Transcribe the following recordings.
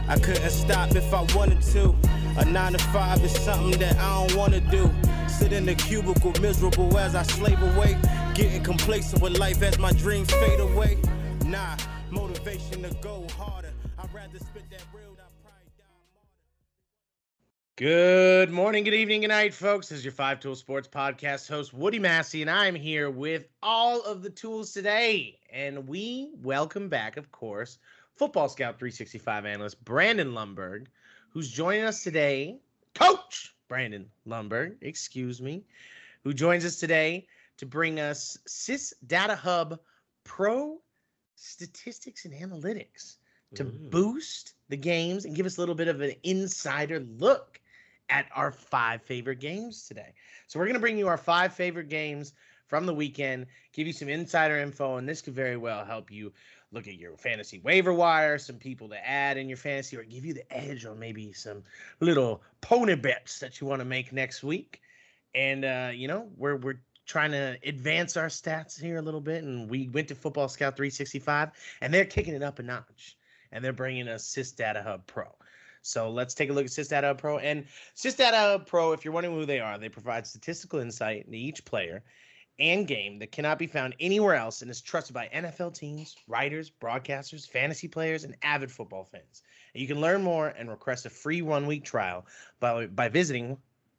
I couldn't stop if I wanted to. A 9 to 5 is something that I don't wanna do. Sit in the cubicle miserable as I slave away. Getting complacent with life as my dreams fade away. Nah, motivation to go harder. I'd rather spit that real than probably die martyr. Good morning, good evening, good night, folks. This is your 5 Tool Sports Podcast host, Woody Massey, and I'm here with all of the tools today. And we welcome back, of course, Football Scout 365 analyst Brandon Lundberg, who's joining us today. Coach Brandon Lundberg, excuse me, who joins us today to bring us SIS Data Hub Pro Statistics and Analytics to boost the games and give us a little bit of an insider look at our 5 favorite games today. So we're going to bring you our 5 favorite games from the weekend, give you some insider info, and this could very well help you look at your fantasy waiver wire, some people to add in your fantasy, or give you the edge on maybe some little pony bets that you want to make next week. And, we're trying to advance our stats here a little bit, and we went to Football Scout 365, and they're kicking it up a notch, and they're bringing us SIS Data Hub Pro. So let's take a look at SIS Data Hub Pro. And SIS Data Hub Pro, if you're wondering who they are, they provide statistical insight into each player and game that cannot be found anywhere else and is trusted by NFL teams, writers, broadcasters, fantasy players, and avid football fans. And you can learn more and request a free 1-week trial by visiting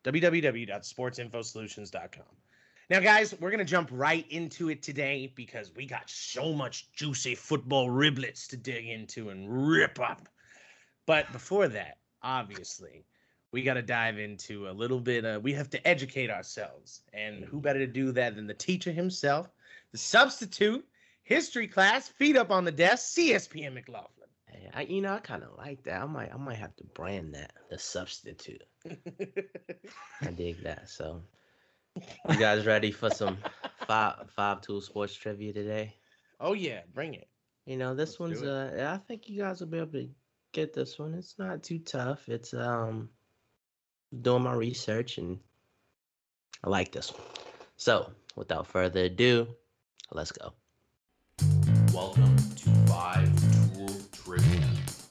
www.sportsinfosolutions.com. Now, guys, we're going to jump right into it today because we got so much juicy football riblets to dig into and rip up. But before that, obviously, we got to dive into a little bit. We have to educate ourselves. And who better to do that than the teacher himself, the substitute, history class, feet up on the desk, CSPM McLaughlin. Hey, I kind of like that. I might have to brand that, the substitute. I dig that. So, you guys ready for some 5 Tool Sports trivia today? Oh, yeah. Bring it. This one's, I think you guys will be able to get this one. It's not too tough. It's, doing my research, and I like this one. So, without further ado, let's go. Welcome to 5 Tool Trivia.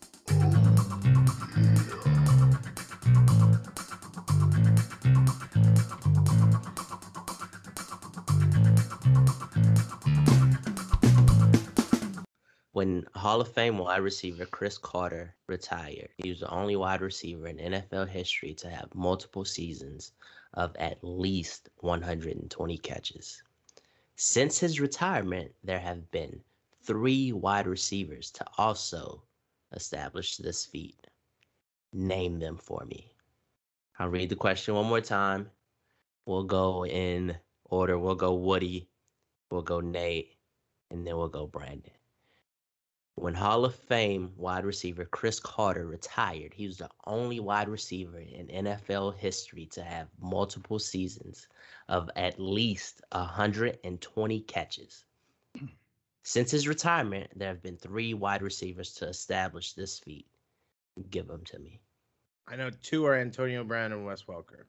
When Hall of Fame wide receiver Cris Carter retired, he was the only wide receiver in NFL history to have multiple seasons of at least 120 catches. Since his retirement, there have been 3 wide receivers to also establish this feat. Name them for me. I'll read the question one more time. We'll go in order. We'll go Woody, we'll go Nate, and then we'll go Brandon. When Hall of Fame wide receiver Cris Carter retired, he was the only wide receiver in NFL history to have multiple seasons of at least 120 catches. Since his retirement, there have been 3 wide receivers to establish this feat. Give them to me. I know 2 are Antonio Brown and Wes Welker.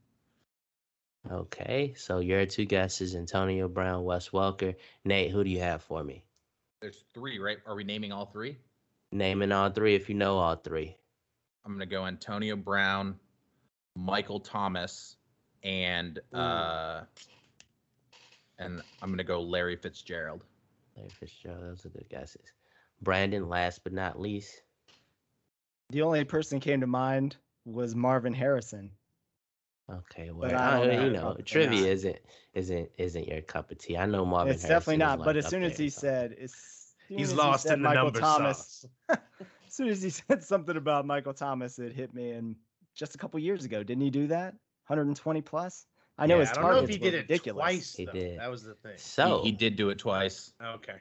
Okay, so your 2 guesses, Antonio Brown, Wes Welker. Nate, who do you have for me? There's 3, right? Are we naming all 3? Naming all 3 if you know all 3. I'm going to go Antonio Brown, Michael Thomas, and I'm going to go Larry Fitzgerald. Larry Fitzgerald, those are good guesses. Brandon, last but not least. The only person that came to mind was Marvin Harrison. Okay, well, trivia isn't your cup of tea. I know Marvin. It's definitely not. But as soon as he said, he's lost in the number sauce. As soon as he said something about Michael Thomas, it hit me. And just a couple years ago, didn't he do that? 120 plus. I know his targets were ridiculous. He did it twice. He did. That was the thing. So he did do it twice. Okay.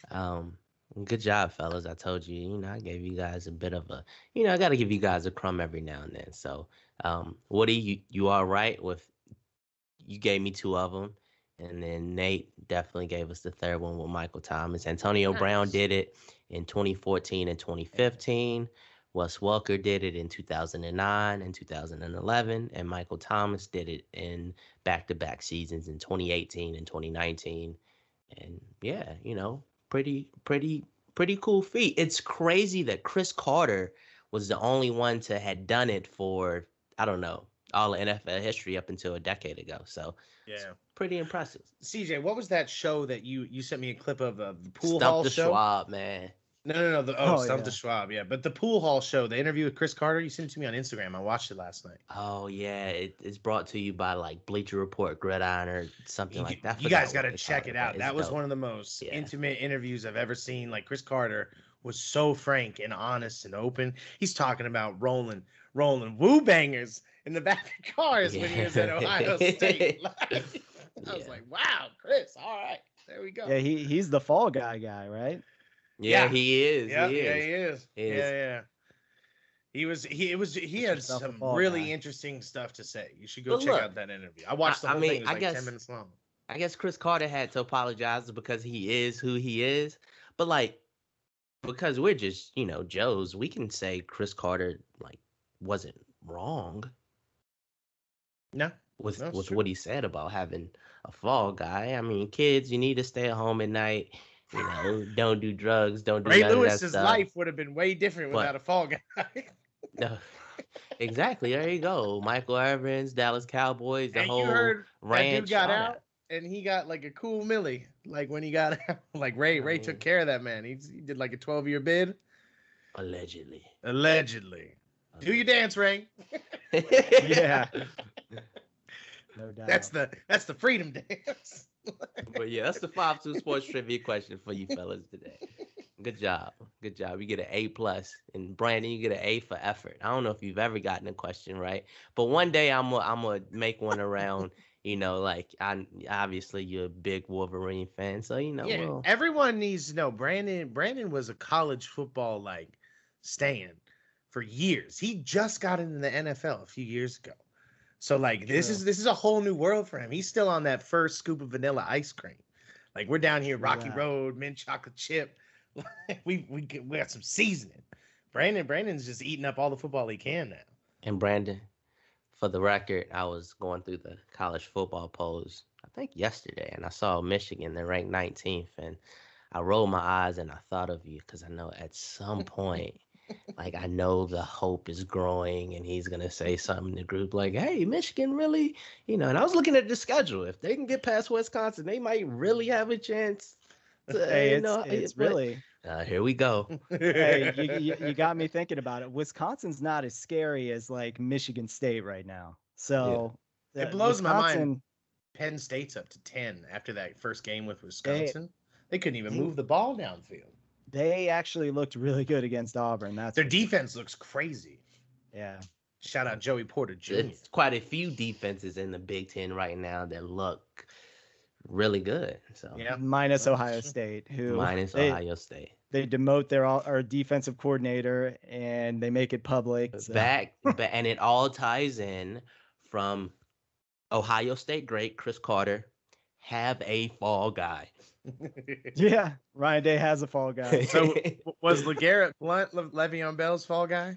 Good job, fellas. I told you, I gave you guys a bit of a, I got to give you guys a crumb every now and then. So, Woody, you all right with, you gave me 2 of them. And then Nate definitely gave us the third one with Michael Thomas. Antonio Brown did it in 2014 and 2015. Wes Welker did it in 2009 and 2011. And Michael Thomas did it in back-to-back seasons in 2018 and 2019. And pretty cool feat. It's crazy that Cris Carter was the only one to had done it for, I don't know, all of NFL history up until a decade ago. So Yeah, pretty impressive. CJ, what was that show that you sent me a clip of the pool Stump hall the show? Schwab, man. No. Stump yeah. the Schwab, yeah. But the pool hall show, the interview with Chris Carter, you sent it to me on Instagram. I watched it last night. Oh yeah, it's brought to you by like Bleacher Report, Gridiron, or something like that. I You guys forgot got what to they check call it out. but That it's was dope. one of the most Yeah. intimate interviews I've ever seen. Like Chris Carter was so frank and honest and open. He's talking about rolling woo bangers in the back of cars when he was at Ohio State. Like, I was like, wow, Chris. All right, there we go. Yeah, he's the fall guy, right? Yeah, Yeah. he is. Yeah, he is. he is. He is. Yeah. He Mr. had Stuff some the Fall really Guy. interesting stuff to say. You should go But check look, out that interview. I watched the I whole mean, thing. It was I like guess- 10 minutes long. I guess Chris Carter had to apologize because he is who he is. But like, because we're just, Joes, we can say Chris Carter like wasn't wrong No. with That's with true. what he said about having a fall guy. I mean, kids, you need to stay at home at night. Don't do drugs, don't do Ray none of that Lewis's stuff. life would have been way different But- without a fall guy. No. Exactly. There you go. Michael Evans, Dallas Cowboys, the And whole you heard that ranch. dude got all out and he got like a cool millie. Like when he got out, like Ray mean- took care of that man. He did like a 12-year bid. that. Allegedly. Allegedly. Do your dance, Ray. Yeah. No doubt. That's the freedom dance. But yeah, that's the 5-2 sports trivia question for you fellas today. Good job. Good job. You get an A+. And Brandon, you get an A for effort. I don't know if you've ever gotten a question right, but one day I'm gonna make one around, like obviously you're a big Wolverine fan, so Yeah, well, everyone needs to know Brandon was a college football like stand for years. He just got into the NFL a few years ago. So like this True. is a whole new world for him. He's still on that first scoop of vanilla ice cream. Like we're down here Rocky Yeah. Road, mint chocolate chip. we got some seasoning. Brandon's just eating up all the football he can now. And Brandon, for the record, I was going through the college football polls, I think yesterday, and I saw Michigan, they're ranked 19th, and I rolled my eyes and I thought of you because I know at some point, like I know the hope is growing and he's going to say something in the group like, hey, Michigan really, and I was looking at the schedule. If they can get past Wisconsin, they might really have a chance. Hey, it's but- really. Here we go. Hey, you got me thinking about it. Wisconsin's not as scary as like Michigan State right now. So It blows my mind. Wisconsin- Penn State's up to 10 after that first game with Wisconsin. They couldn't even move the ball downfield. They actually looked really good against Auburn. That's Their for- defense looks crazy. Yeah. Shout out Joey Porter Jr. There's quite a few defenses in the Big Ten right now that look really good. So Yeah. Minus Ohio State, who minus they, Ohio State. they demote our defensive coordinator and they make it public. so- And it all ties in from Ohio State great Chris Carter. Have a fall guy. Yeah, Ryan Day has a fall guy. So was LeGarrette Blunt Le'Veon Bell's fall guy?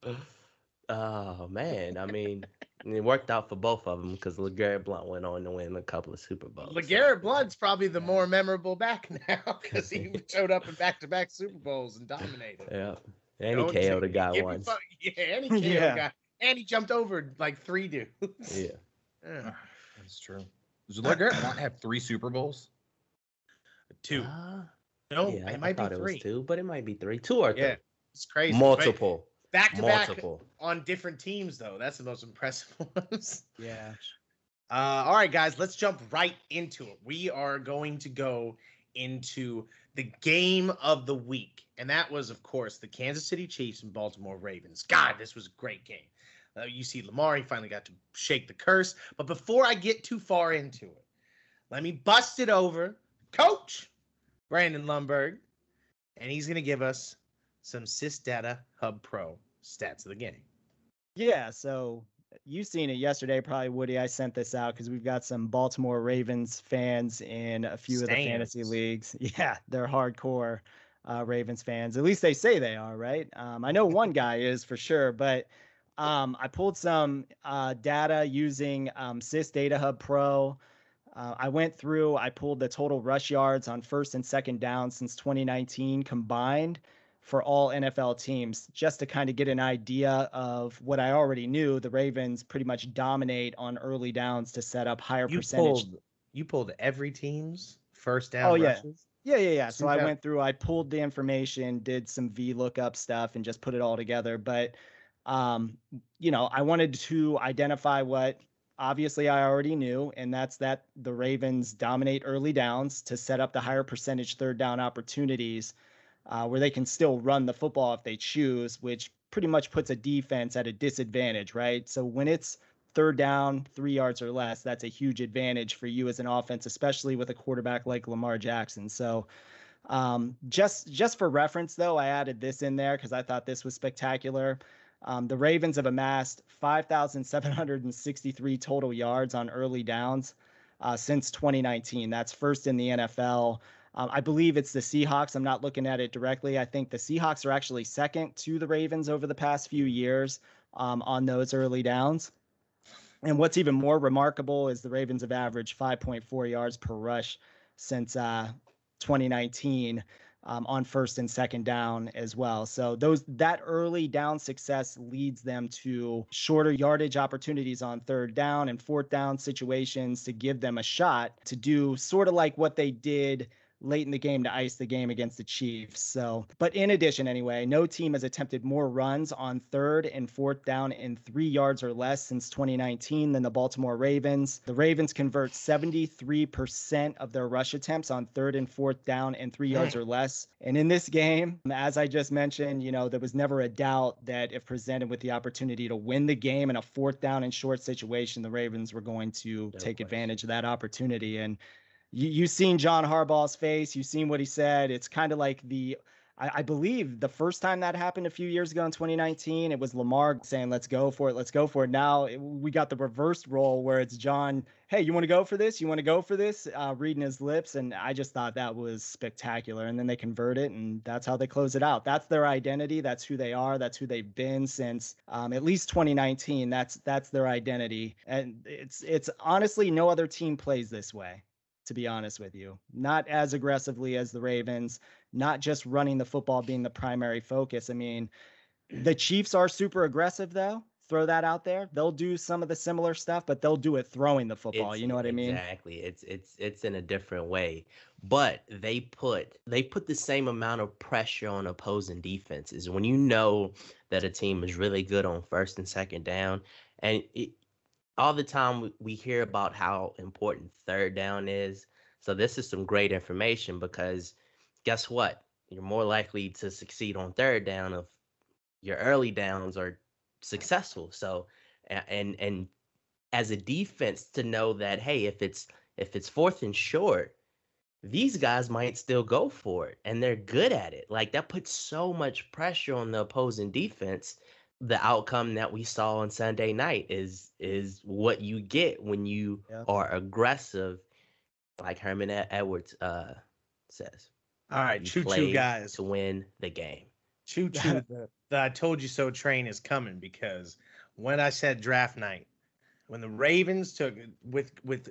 Oh man, I mean, it worked out for both of them because LeGarrette Blunt went on to win a couple of Super Bowls. LeGarrette Blunt's probably the more memorable back now because he showed up in back-to-back Super Bowls and dominated. Yeah, and he Don't KO'd a give guy me once. Yeah, and he KO'd a Yeah. guy. And he jumped over like 3 dudes. Yeah. Yeah. That's true. Does LeGarrette Blount have 3 Super Bowls? 2. Uh, No, yeah, it might be thought 3. It was 2, but it might be 3. 2 or 3. Yeah, it's crazy. Multiple. Back to back Multiple. on different teams, though. That's the most impressive ones. Yeah. All right, guys, let's jump right into it. We are going to go into the game of the week. And that was, of course, the Kansas City Chiefs and Baltimore Ravens. God, this was a great game. You see Lamar, he finally got to shake the curse. But before I get too far into it, let me bust it over. Coach Brandon Lundberg, and he's going to give us some SysData Hub Pro stats of the game. Yeah, so you've seen it yesterday, probably, Woody. I sent this out because we've got some Baltimore Ravens fans in a few of the fantasy Stans. leagues. Yeah, they're hardcore Ravens fans. At least they say they are, right? I know one guy is for sure, but I pulled some data using SysData Hub Pro. I went through, I pulled the total rush yards on first and second down since 2019 combined for all NFL teams, just to kind of get an idea of what I already knew. The Ravens pretty much dominate on early downs to set up higher percentage. You pulled every team's first down Oh, yeah. rushes? Yeah. So I 2000 went through, I pulled the information, did some VLOOKUP stuff, and just put it all together. But, I wanted to identify what obviously I already knew, and that's that the Ravens dominate early downs to set up the higher percentage third down opportunities, where they can still run the football if they choose, which pretty much puts a defense at a disadvantage, right? So when it's third down, 3 yards or less, that's a huge advantage for you as an offense, especially with a quarterback like Lamar Jackson. So just for reference, though, I added this in there because I thought this was spectacular. The Ravens have amassed 5,763 total yards on early downs since 2019. That's first in the NFL. I believe it's the Seahawks. I'm not looking at it directly. I think the Seahawks are actually second to the Ravens over the past few years on those early downs. And what's even more remarkable is the Ravens have averaged 5.4 yards per rush since 2019 on first and second down as well. So that early down success leads them to shorter yardage opportunities on third down and fourth down situations to give them a shot to do sort of like what they did late in the game to ice the game against the Chiefs. So, but in addition, anyway, no team has attempted more runs on third and fourth down in 3 yards or less since 2019 than the Baltimore Ravens. The Ravens convert 73% of their rush attempts on third and fourth down in 3 yards or less. And in this game, as I just mentioned, there was never a doubt that if presented with the opportunity to win the game in a fourth down and short situation, the Ravens were going to take advantage of that opportunity. And you've seen John Harbaugh's face. You've seen what he said. It's kind of like I believe the first time that happened a few years ago in 2019, it was Lamar saying, let's go for it. Let's go for it. Now we got the reversed role where it's John, hey, you want to go for this? You want to go for this? Reading his lips. And I just thought that was spectacular. And then they convert it, and that's how they close it out. That's their identity. That's who they are. That's who they've been since at least 2019. That's their identity. And it's honestly no other team plays this way, to be honest with you. Not as aggressively as the Ravens, not just running the football being the primary focus. I mean, the Chiefs are super aggressive, though. Throw that out there. They'll do some of the similar stuff, but they'll do it throwing the football. You know what I mean? Exactly. It's in a different way. But they put the same amount of pressure on opposing defenses. When you know that a team is really good on first and second down, and all the time we hear about how important third down is. So this is some great information, because guess what? You're more likely to succeed on third down if your early downs are successful. So, and as a defense, to know that, hey, if it's fourth and short, these guys might still go for it, and they're good at it. Like, that puts so much pressure on the opposing defense. The outcome that we saw on Sunday night is what you get when you are aggressive, like Herman Edwards says. All right, choo-choo, guys, to win the game. Choo-choo. The I told you so train is coming, because when I said draft night, when the Ravens took with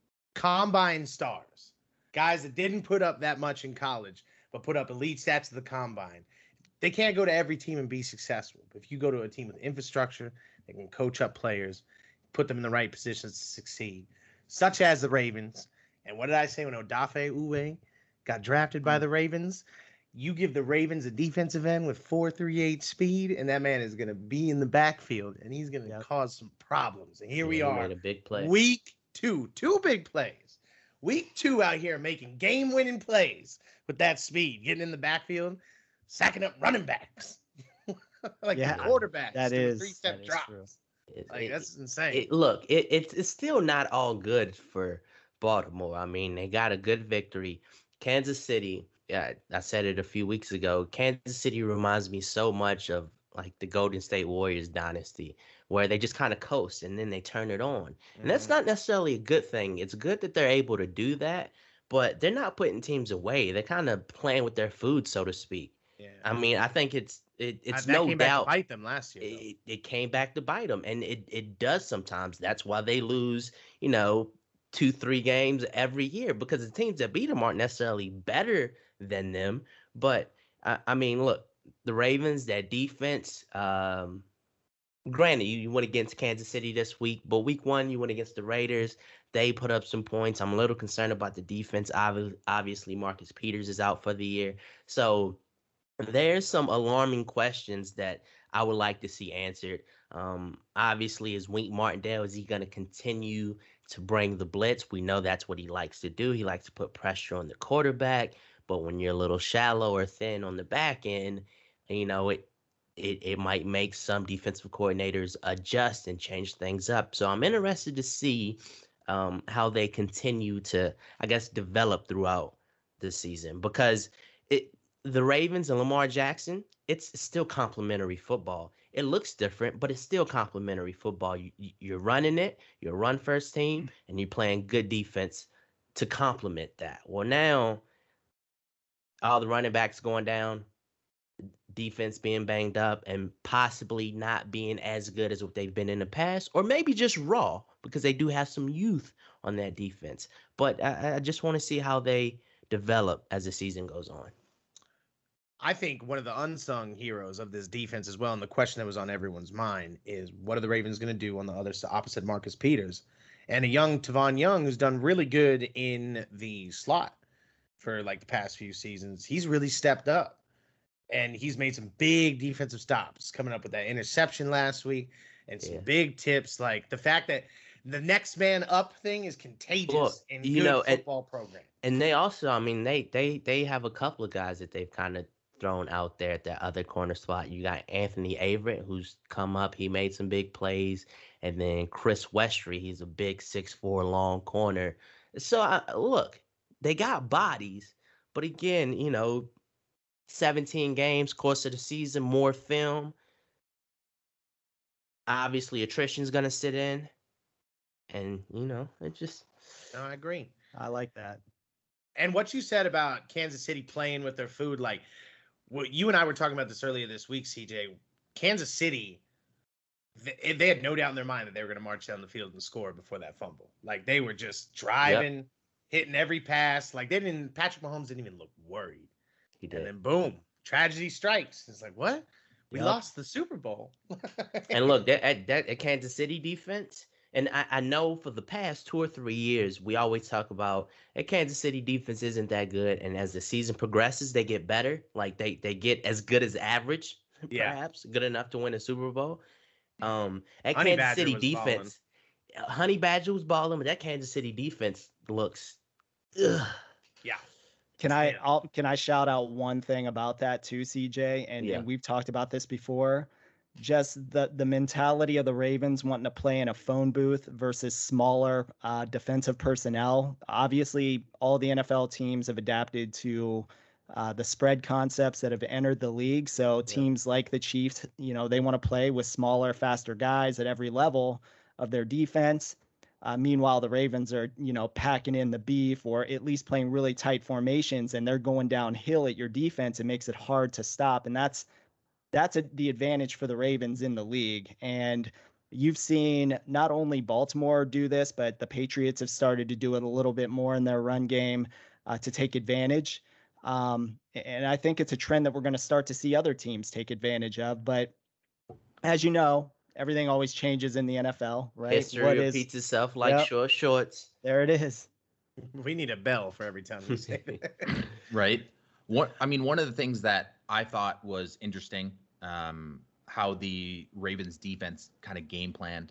combine stars, guys that didn't put up that much in college but put up elite stats at the combine, they can't go to every team and be successful. But if you go to a team with infrastructure, they can coach up players, put them in the right positions to succeed, such as the Ravens. And what did I say when Odafe Uwe got drafted by the Ravens? You give the Ravens a defensive end with 4.38 speed, and that man is going to be in the backfield, and he's going to cause some problems. And here we are. Made a big play. Week 2, 2 big plays. Week 2 out here making game-winning plays with that speed, getting in the backfield, sacking up running backs like the quarterbacks. That is 3-step drops. That's insane. It's still not all good for Baltimore. I mean, they got a good victory. Kansas City, I said it a few weeks ago, Kansas City reminds me so much of like the Golden State Warriors dynasty, where they just kind of coast and then they turn it on. And that's not necessarily a good thing. It's good that they're able to do that, but they're not putting teams away. They're kind of playing with their food, so to speak. Yeah. I mean, I think it's that no came doubt. Back to bite them last year. It came back to bite them, and it does sometimes. That's why they lose, 2-3 games every year, because the teams that beat them aren't necessarily better than them. But I mean, look, the Ravens, that defense, granted, you went against Kansas City this week, but week 1, you went against the Raiders. They put up some points. I'm a little concerned about the defense. Obviously, Marcus Peters is out for the year. So there's some alarming questions that I would like to see answered. Obviously, is Wink Martindale, is he going to continue to bring the blitz? We know that's what he likes to do. He likes to put pressure on the quarterback. But when you're a little shallow or thin on the back end, it might make some defensive coordinators adjust and change things up. So I'm interested to see how they continue to, I guess, develop throughout the season, because the Ravens and Lamar Jackson, it's still complimentary football. It looks different, but it's still complimentary football. You're running it, you're a run-first team, and you're playing good defense to complement that. Well, now all the running backs going down, defense being banged up, and possibly not being as good as what they've been in the past, or maybe just raw, because they do have some youth on that defense. But I just want to see how they develop as the season goes on. I think one of the unsung heroes of this defense as well, and the question that was on everyone's mind, is what are the Ravens going to do on the opposite Marcus Peters and a young Tavon Young who's done really good in the slot for like the past few seasons. He's really stepped up, and he's made some big defensive stops, coming up with that interception last week and some big tips. Like the fact that the next man up thing is contagious in good football program. And they also, I mean, they have a couple of guys that they've kind of thrown out there at that other corner spot. You got Anthony Averett, who's come up. He made some big plays. And then Chris Westry, he's a big 6'4" long corner. So, look, they got bodies. But again, 17 games, course of the season, more film. Obviously, attrition's going to sit in. And, it just... No, I agree. I like that. And what you said about Kansas City playing with their food, like, what you and I were talking about this earlier this week, CJ. Kansas City, they had no doubt in their mind that they were going to march down the field and score before that fumble. Like, they were just driving, hitting every pass. Like, Patrick Mahomes didn't even look worried. He did. And then, boom, tragedy strikes. It's like, what? We lost the Super Bowl. And look, that Kansas City defense, and I know for the past 2 or 3 years, we always talk about that Kansas City defense isn't that good. And as the season progresses, they get better. Like they get as good as average, perhaps good enough to win a Super Bowl. That Kansas City defense, Honey Badger was balling, but that Kansas City defense looks, ugh. Yeah. Can I shout out one thing about that too, CJ? And we've talked about this before. Just the mentality of the Ravens wanting to play in a phone booth versus smaller defensive personnel. Obviously, all the NFL teams have adapted to the spread concepts that have entered the league. So teams like the Chiefs, they want to play with smaller, faster guys at every level of their defense. Meanwhile, the Ravens are, packing in the beef, or at least playing really tight formations, and they're going downhill at your defense. It makes it hard to stop. And that's the advantage for the Ravens in the league. And you've seen not only Baltimore do this, but the Patriots have started to do it a little bit more in their run game to take advantage. And I think it's a trend that we're going to start to see other teams take advantage of. But as you know, everything always changes in the NFL, right? History repeats itself like short shorts. There it is. We need a bell for every time we say that. Right. One of the things that I thought was interesting, how the Ravens defense kind of game planned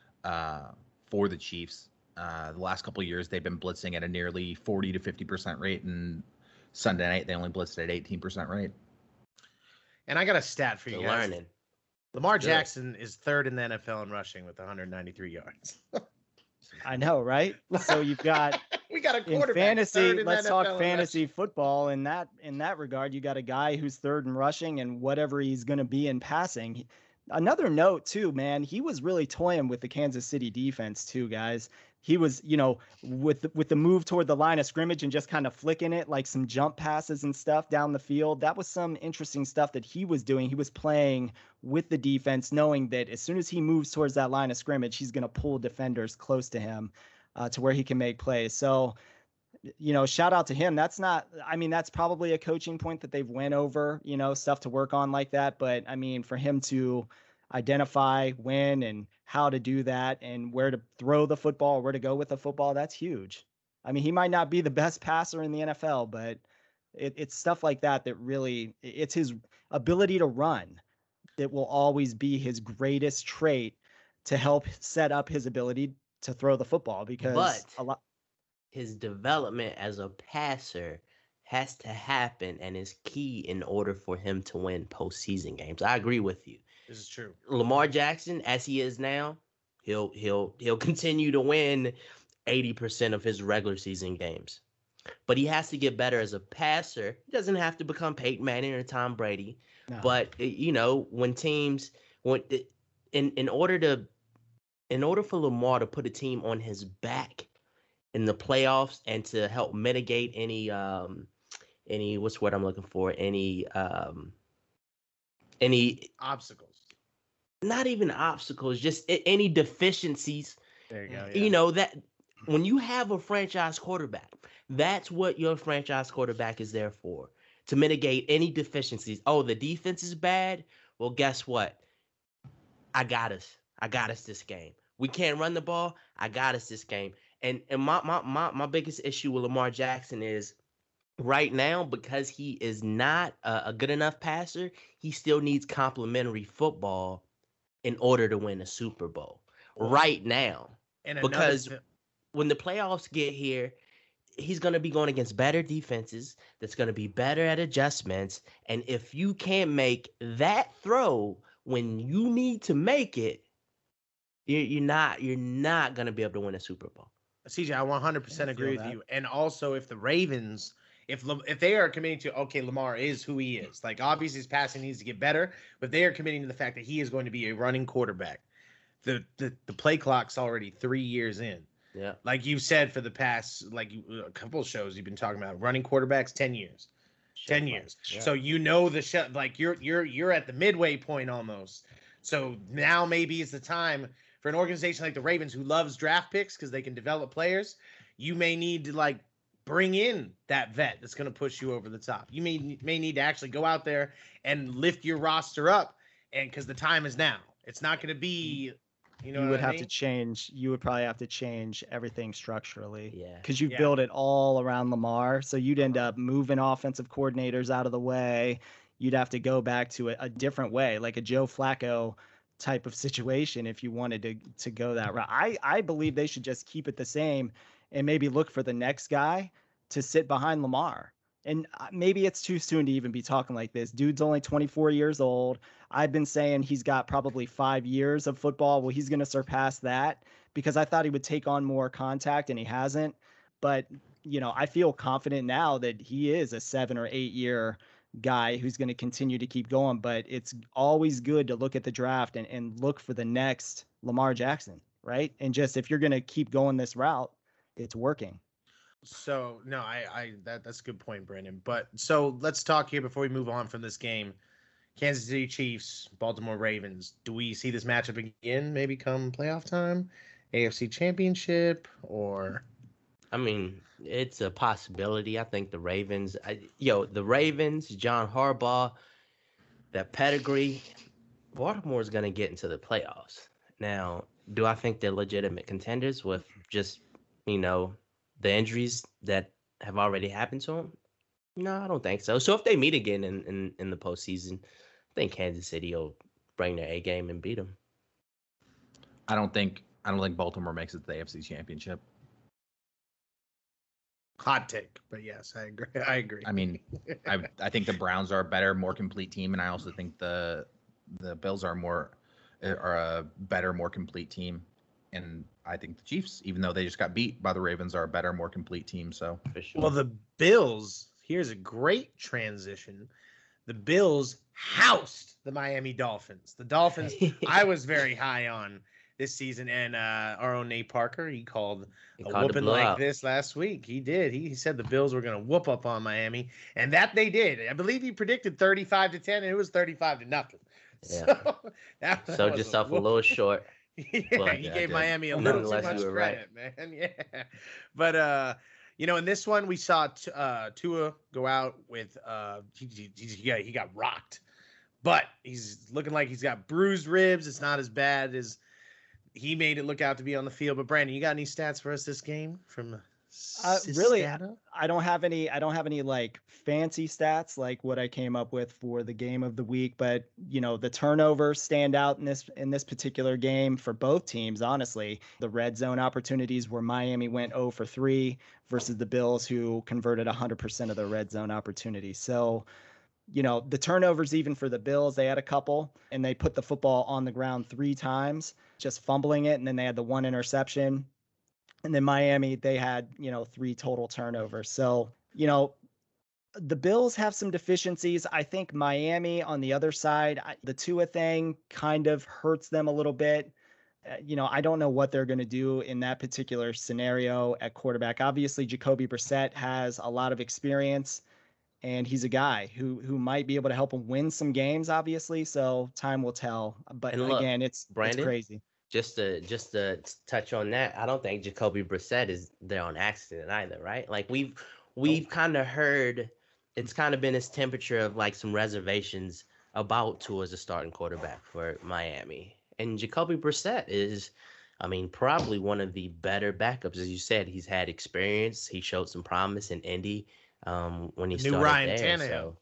for the Chiefs. The last couple of years, they've been blitzing at a nearly 40 to 50% rate, and Sunday night they only blitzed at 18% rate. And I got a stat for you guys. Learning. Lamar Jackson is third in the NFL in rushing with 193 yards. I know, right? So you've got we got a quarterback. In fantasy, let's talk NFL fantasy football. In that regard, you got a guy who's third in rushing and whatever he's going to be in passing. Another note too, man, he was really toying with the Kansas City defense too, guys. He was, with the move toward the line of scrimmage and just kind of flicking it, like some jump passes and stuff down the field. That was some interesting stuff that he was doing. He was playing with the defense, knowing that as soon as he moves towards that line of scrimmage, he's going to pull defenders close to him to where he can make plays. So shout out to him. That's probably a coaching point that they've went over, stuff to work on like that. But I mean, for him to identify when and how to do that and where to throw the football, where to go with the football, that's huge. I mean, he might not be the best passer in the NFL, but it's stuff like that really, it's his ability to run that will always be his greatest trait to help set up his ability to throw the football, because his development as a passer has to happen and is key in order for him to win postseason games. I agree with you. This is true. Lamar Jackson, as he is now, he'll continue to win 80% of his regular season games. But he has to get better as a passer. He doesn't have to become Peyton Manning or Tom Brady. No. But when teams in order for Lamar to put a team on his back in the playoffs and to help mitigate any what's the word I'm looking for? Any obstacles. Not even obstacles, just any deficiencies. There you go. Yeah. That when you have a franchise quarterback, that's what your franchise quarterback is there for, to mitigate any deficiencies. Oh, the defense is bad? Well, guess what? I got us. I got us this game. We can't run the ball. I got us this game. And my biggest issue with Lamar Jackson is right now, because he is not a good enough passer, he still needs complementary football in order to win a Super Bowl right now. Because when the playoffs get here, he's going to be going against better defenses that's going to be better at adjustments. And if you can't make that throw when you need to make it, you're not going to be able to win a Super Bowl. CJ, I 100% agree with you. And also, if the Ravens, if they are committing to, okay, Lamar is who he is, like obviously his passing needs to get better, but they are committing to the fact that he is going to be a running quarterback. The play clock's already 3 years in. Yeah. Like you said, for the past, a couple of shows you've been talking about running quarterbacks, 10 years. 10 years. Yeah. So you're at the midway point almost. So now maybe it's the time for an organization like the Ravens, who loves draft picks because they can develop players. You may need to bring in that vet that's going to push you over the top. You may need to actually go out there and lift your roster up, and because the time is now. It's not going to be, you would have to change. You would probably have to change everything structurally. Yeah. Because you build it all around Lamar, so you'd end up moving offensive coordinators out of the way. You'd have to go back to a different way, like a Joe Flacco type of situation, if you wanted to go that route. I believe they should just keep it the same and maybe look for the next guy to sit behind Lamar. And maybe it's too soon to even be talking like this. Dude's only 24 years old. I've been saying he's got probably 5 years of football. Well, he's going to surpass that, because I thought he would take on more contact and he hasn't. But, I feel confident now that he is a 7 or 8 year guy who's going to continue to keep going. But it's always good to look at the draft and look for the next Lamar Jackson, right? And just, if you're going to keep going this route, it's working. So no, that's a good point, Brandon. But so let's talk here before we move on from this game. Kansas City Chiefs, Baltimore Ravens. Do we see this matchup again? Maybe come playoff time, AFC Championship, or? I mean, it's a possibility. I think the Ravens, John Harbaugh, that pedigree, Baltimore's going to get into the playoffs. Now, do I think they're legitimate contenders with just, the injuries that have already happened to them? No, I don't think so. So if they meet again in the postseason, I think Kansas City will bring their A game and beat them. I don't think Baltimore makes it to the AFC Championship. Hot take, but yes, I agree. I mean, I think the Browns are a better, more complete team, and I also think the Bills are a better, more complete team. And I think the Chiefs, even though they just got beat by the Ravens, are a better, more complete team. So, for sure. Well, the Bills, here's a great transition. The Bills housed the Miami Dolphins. The Dolphins, I was very high on this season, and our own Nate Parker, he called a whooping like this last week. He did. He said the Bills were going to whoop up on Miami, and that they did. I believe he predicted 35-10, and it was 35-0. Yeah. So just off a little short. Yeah, he gave Miami a little too much credit, man. Yeah, but In this one we saw Tua go out with he got rocked, but he's looking like he's got bruised ribs. It's not as bad as he made it look out to be on the field. But Brandon, you got any stats for us this game from? Really, I don't have any like fancy stats like what I came up with for the game of the week, but the turnovers stand out in this particular game for both teams. Honestly, the red zone opportunities where Miami went 0 for 3 versus the Bills, who converted 100% of their red zone opportunities. So, the turnovers, even for the Bills, they had a couple, and they put the football on the ground 3 times, just fumbling it, and then they had the 1 interception. And then Miami, they had, 3 total turnovers. So, the Bills have some deficiencies. I think Miami on the other side, the Tua thing kind of hurts them a little bit. I don't know what they're going to do in that particular scenario at quarterback. Obviously, Jacoby Brissett has a lot of experience, and he's a guy who might be able to help them win some games, obviously. So time will tell. But look, again, it's crazy. Just to touch on that, I don't think Jacoby Brissett is there on accident either, right? Like we've kind of heard, it's kind of been this temperature of like some reservations about Tua as a starting quarterback for Miami. And Jacoby Brissett is, probably one of the better backups. As you said, he's had experience. He showed some promise in Indy when he started Ryan there. Tannehill. So,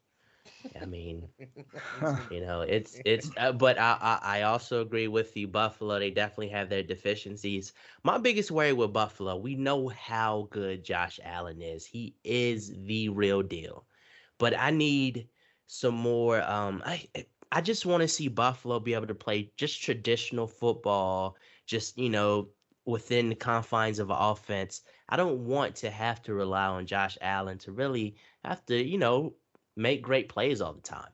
it's but I also agree with you. Buffalo, they definitely have their deficiencies. My biggest worry with Buffalo, we know how good Josh Allen is. He is the real deal. But I need some more. I just want to see Buffalo be able to play just traditional football, just, within the confines of an offense. I don't want to have to rely on Josh Allen to really have to, make great plays all the time.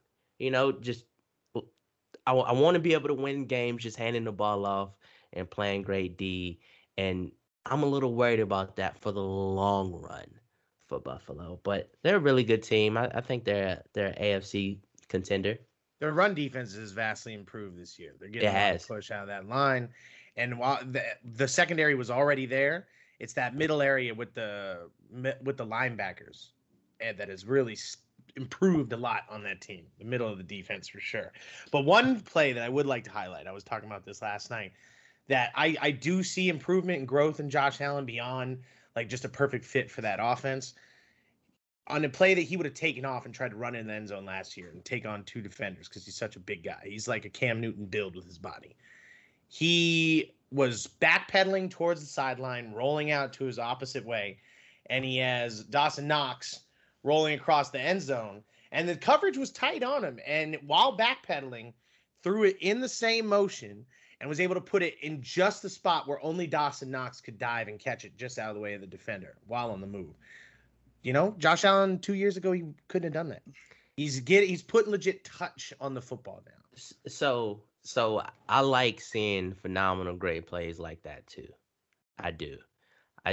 I want to be able to win games just handing the ball off and playing great D. And I'm a little worried about that for the long run for Buffalo. But they're a really good team. I think they're an AFC contender. Their run defense has vastly improved this year. They're getting a push out of that line. And while the secondary was already there, it's that middle area with the linebackers that has really improved a lot on that team, the middle of the defense for sure. But one play that I would like to highlight, I was talking about this last night, that I do see improvement and growth in Josh Allen beyond like just a perfect fit for that offense. On a play that he would have taken off and tried to run in the end zone last year and take on 2 defenders because he's such a big guy. He's like a Cam Newton build with his body. He was backpedaling towards the sideline, rolling out to his opposite way, and he has Dawson Knox rolling across the end zone, and the coverage was tight on him. And while backpedaling, threw it in the same motion and was able to put it in just the spot where only Dawson Knox could dive and catch it just out of the way of the defender while on the move. Josh Allen 2 years ago, he couldn't have done that. He's putting legit touch on the football now. So I like seeing phenomenal great plays like that too. I do. I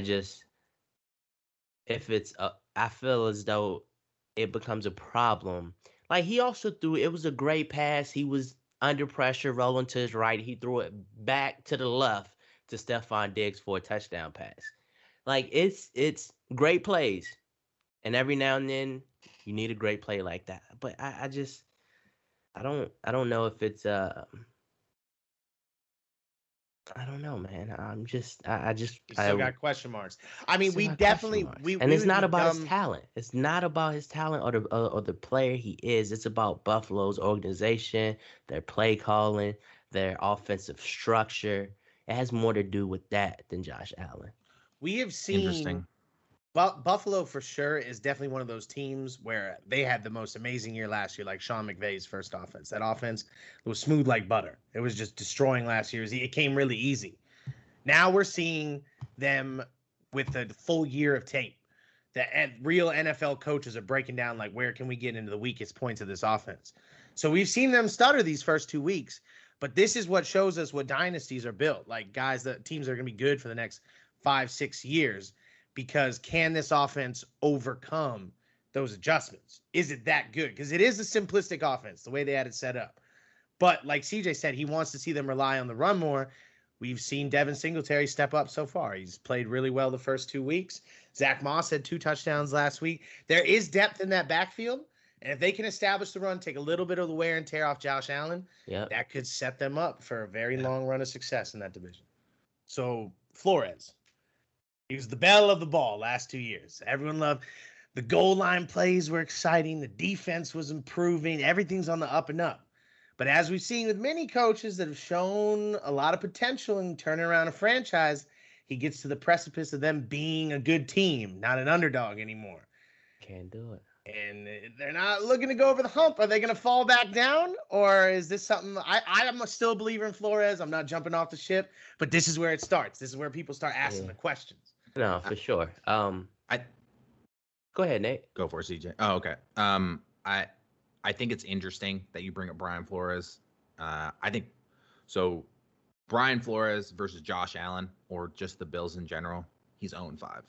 feel as though it becomes a problem. Like he also it was a great pass. He was under pressure, rolling to his right. He threw it back to the left to Stephon Diggs for a touchdown pass. Like it's great plays. And every now and then you need a great play like that. But I don't know if it's I don't know, man. You still got question marks. We definitely and it's not about his talent. It's not about his talent or the player he is. It's about Buffalo's organization, their play calling, their offensive structure. It has more to do with that than Josh Allen. We have seen Interesting. Buffalo for sure is definitely one of those teams where they had the most amazing year last year, like Sean McVay's first offense. That offense was smooth like butter. It was just destroying last year. It came really easy. Now we're seeing them with a full year of tape. The real NFL coaches are breaking down like, where can we get into the weakest points of this offense? So we've seen them stutter these first 2 weeks, but this is what shows us what dynasties are built. Like teams that are going to be good for the next 5-6 years. Because can this offense overcome those adjustments? Is it that good? Because it is a simplistic offense, the way they had it set up. But like CJ said, he wants to see them rely on the run more. we've seen Devin Singletary step up so far. He's played really well the first 2 weeks. Zach Moss had 2 touchdowns last week. There is depth in that backfield. And if they can establish the run, take a little bit of the wear and tear off Josh Allen, that could set them up for a very long run of success in that division. So Flores, he was the belle of the ball last 2 years. Everyone loved the goal line plays were exciting. The defense was improving. Everything's on the up and up. But as we've seen with many coaches that have shown a lot of potential in turning around a franchise, he gets to the precipice of them being a good team, not an underdog anymore. Can't do it. And they're not looking to go over the hump. Are they going to fall back down? Or is this something I'm still a believer in Flores. I'm not jumping off the ship, but this is where it starts. This is where people start asking the questions. No, for sure. Go ahead, Nate. Go for it, CJ. Oh, okay. I think it's interesting that you bring up Brian Flores. I think so. Brian Flores versus Josh Allen, or just the Bills in general, he's 0-5.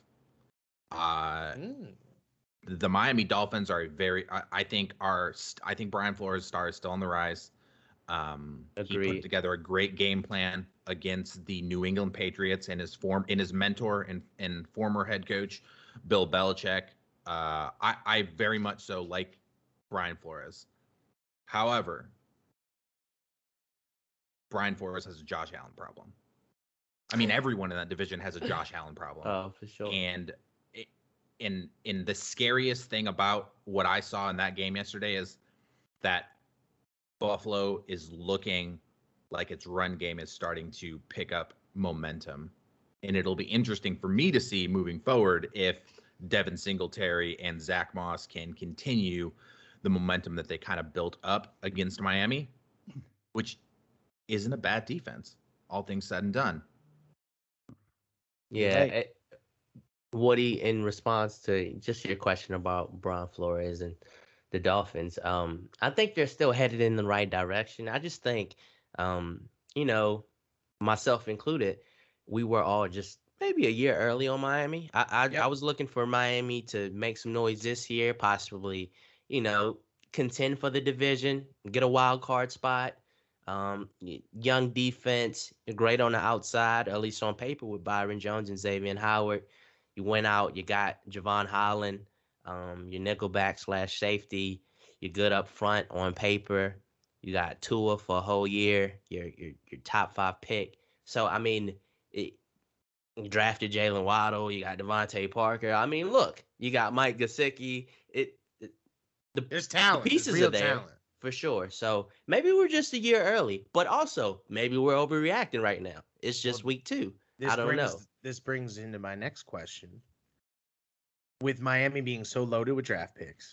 The Miami Dolphins are I think Brian Flores' star is still on the rise. He put together a great game plan against the New England Patriots and his mentor and former head coach Bill Belichick. I very much so like Brian Flores. However, Brian Flores has a Josh Allen problem. I mean, everyone in that division has a Josh Allen problem. Oh, for sure. And in the scariest thing about what I saw in that game yesterday is that Buffalo is looking like its run game is starting to pick up momentum. And it'll be interesting for me to see moving forward if Devin Singletary and Zach Moss can continue the momentum that they kind of built up against Miami, which isn't a bad defense, all things said and done. Yeah. Woody, in response to just your question about Brian Flores and the Dolphins, I think they're still headed in the right direction. I just think, myself included, we were all just maybe a year early on Miami. I was looking for Miami to make some noise this year, possibly, contend for the division, get a wild card spot. Young defense, great on the outside, at least on paper, with Byron Jones and Xavier Howard. You went out, you got Javon Holland, your nickelback / safety. You're good up front on paper. You got Tua for a whole year, your top 5 pick. So, I mean, you drafted Jalen Waddle. You got Devontae Parker. I mean, look, you got Mike Gesicki. There's talent. The pieces are there. Talent. For sure. So maybe we're just a year early, but also maybe we're overreacting right now. It's just week 2. I don't know. This brings into my next question. With Miami being so loaded with draft picks,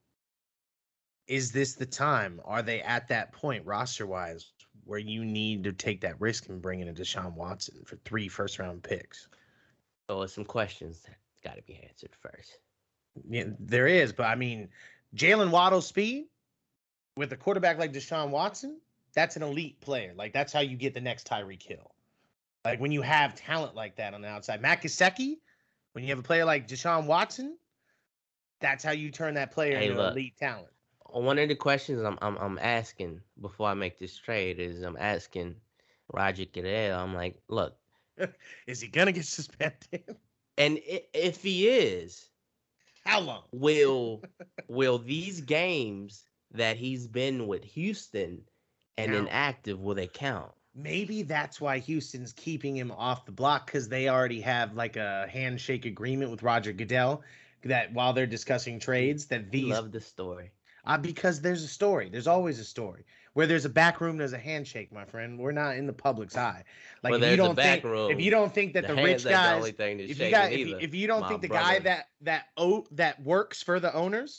is this the time? Are they at that point roster-wise where you need to take that risk and bring in a Deshaun Watson for 3 first-round picks? So some questions that got to be answered first. Yeah, there is, but I mean, Jalen Waddle's speed with a quarterback like Deshaun Watson, that's an elite player. Like, that's how you get the next Tyreek Hill. Like, when you have talent like that on the outside. Matt Gesicki, when you have a player like Deshaun Watson, that's how you turn that player into elite talent. One of the questions I'm asking before I make this trade is I'm asking Roger Goodell. I'm like, look. Is he going to get suspended? And if he is, how long? Will these games that he's been with Houston and inactive, will they count? Maybe that's why Houston's keeping him off the block, because they already have like a handshake agreement with Roger Goodell that while they're discussing trades, that these. I love the story. Because there's a story. There's always a story. Where there's a back room, there's a handshake, my friend. We're not in the public's eye. Like, if you don't think that the rich guys, if you don't think the guy that works for the owners,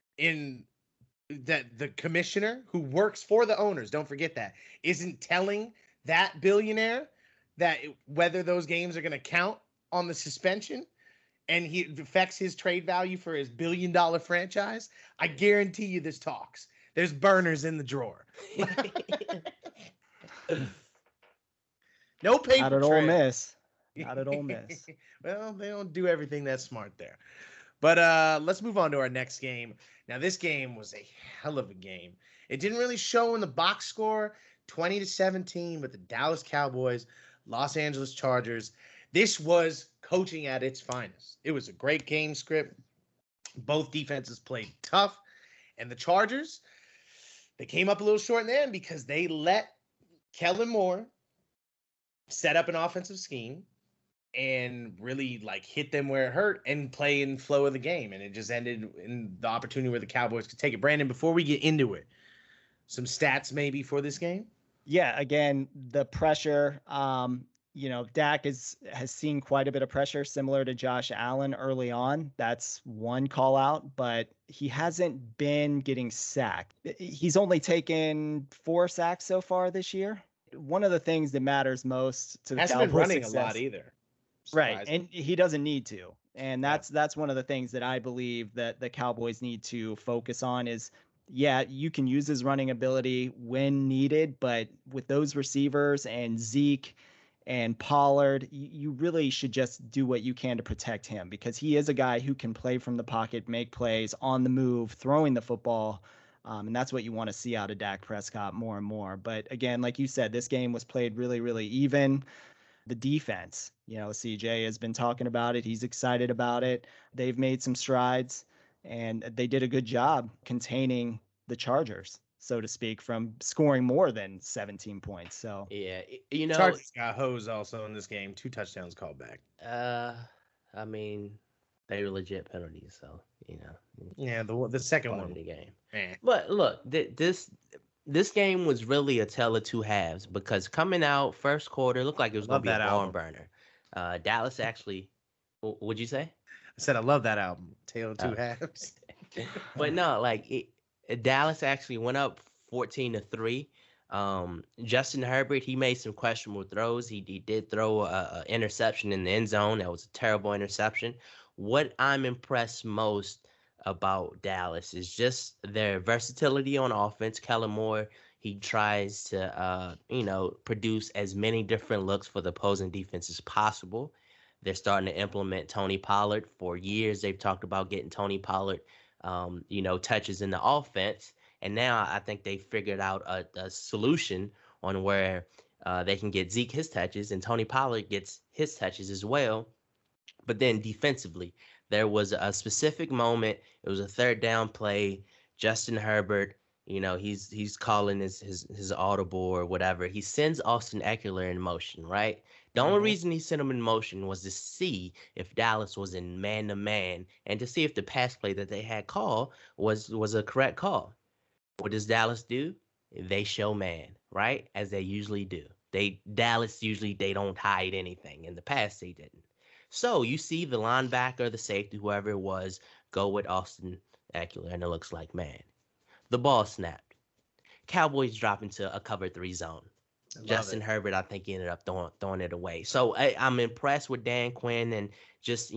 that the commissioner who works for the owners, don't forget that, isn't telling that billionaire that whether those games are going to count on the suspension, and he affects his trade value for his $1 billion franchise, I guarantee you this talks. There's burners in the drawer. No paper Not at trail. Ole Miss. Not at Ole Miss. Well, they don't do everything that's smart there. But let's move on to our next game. Now, this game was a hell of a game. It didn't really show in the box score, 20-17, but the Dallas Cowboys Los Angeles Chargers. This was coaching at its finest. It was a great game script. Both defenses played tough. And the Chargers, they came up a little short in the end because they let Kellen Moore set up an offensive scheme and really like hit them where it hurt and play in flow of the game. And it just ended in the opportunity where the Cowboys could take it. Brandon, before we get into it, some stats maybe for this game? Yeah, again, the pressure, Dak has seen quite a bit of pressure similar to Josh Allen early on. That's one call out, but he hasn't been getting sacked. He's only taken 4 sacks so far this year. One of the things that matters most to the Hasn't Cowboys' been running success, a lot either. right? And he doesn't need to. And that's one of the things that I believe that the Cowboys need to focus on is, yeah, you can use his running ability when needed, but with those receivers and Zeke and Pollard, you really should just do what you can to protect him because he is a guy who can play from the pocket, make plays on the move, throwing the football. And that's what you want to see out of Dak Prescott more and more. But again, like you said, this game was played really, really even. The defense, CJ has been talking about it. He's excited about it. They've made some strides and they did a good job containing the Chargers, so to speak, from scoring more than 17 points. So Yeah, Chargers got hosed also in this game. 2 touchdowns called back. I mean, they were legit penalties, so Yeah, the second part one of the game. Man. But look, this game was really a tale of 2 halves because coming out first quarter looked like it was going to be a barn burner. Dallas actually, what'd you say? I said I love that album, Tale of Two Halves. But no, Dallas actually went up 14-3. Justin Herbert, he made some questionable throws. He did throw a interception in the end zone. That was a terrible interception. What I'm impressed most about Dallas is just their versatility on offense. Kellen Moore, he tries to produce as many different looks for the opposing defense as possible. They're starting to implement Tony Pollard. For years, they've talked about getting Tony Pollard, touches in the offense. And now I think they figured out a solution on where they can get Zeke his touches and Tony Pollard gets his touches as well. But then defensively, there was a specific moment. It was a 3rd down play. Justin Herbert, he's calling his audible or whatever. He sends Austin Eckler in motion, right? The only reason he sent him in motion was to see if Dallas was in man-to-man and to see if the pass play that they had called was a correct call. What does Dallas do? They show man, right? As they usually do. Dallas usually they don't hide anything. In the past, they didn't. So you see the linebacker, the safety, whoever it was, go with Austin Eckler, and it looks like man. The ball snapped. Cowboys drop into a cover 3 zone. Justin Herbert, I think he ended up throwing it away. So I'm impressed with Dan Quinn and just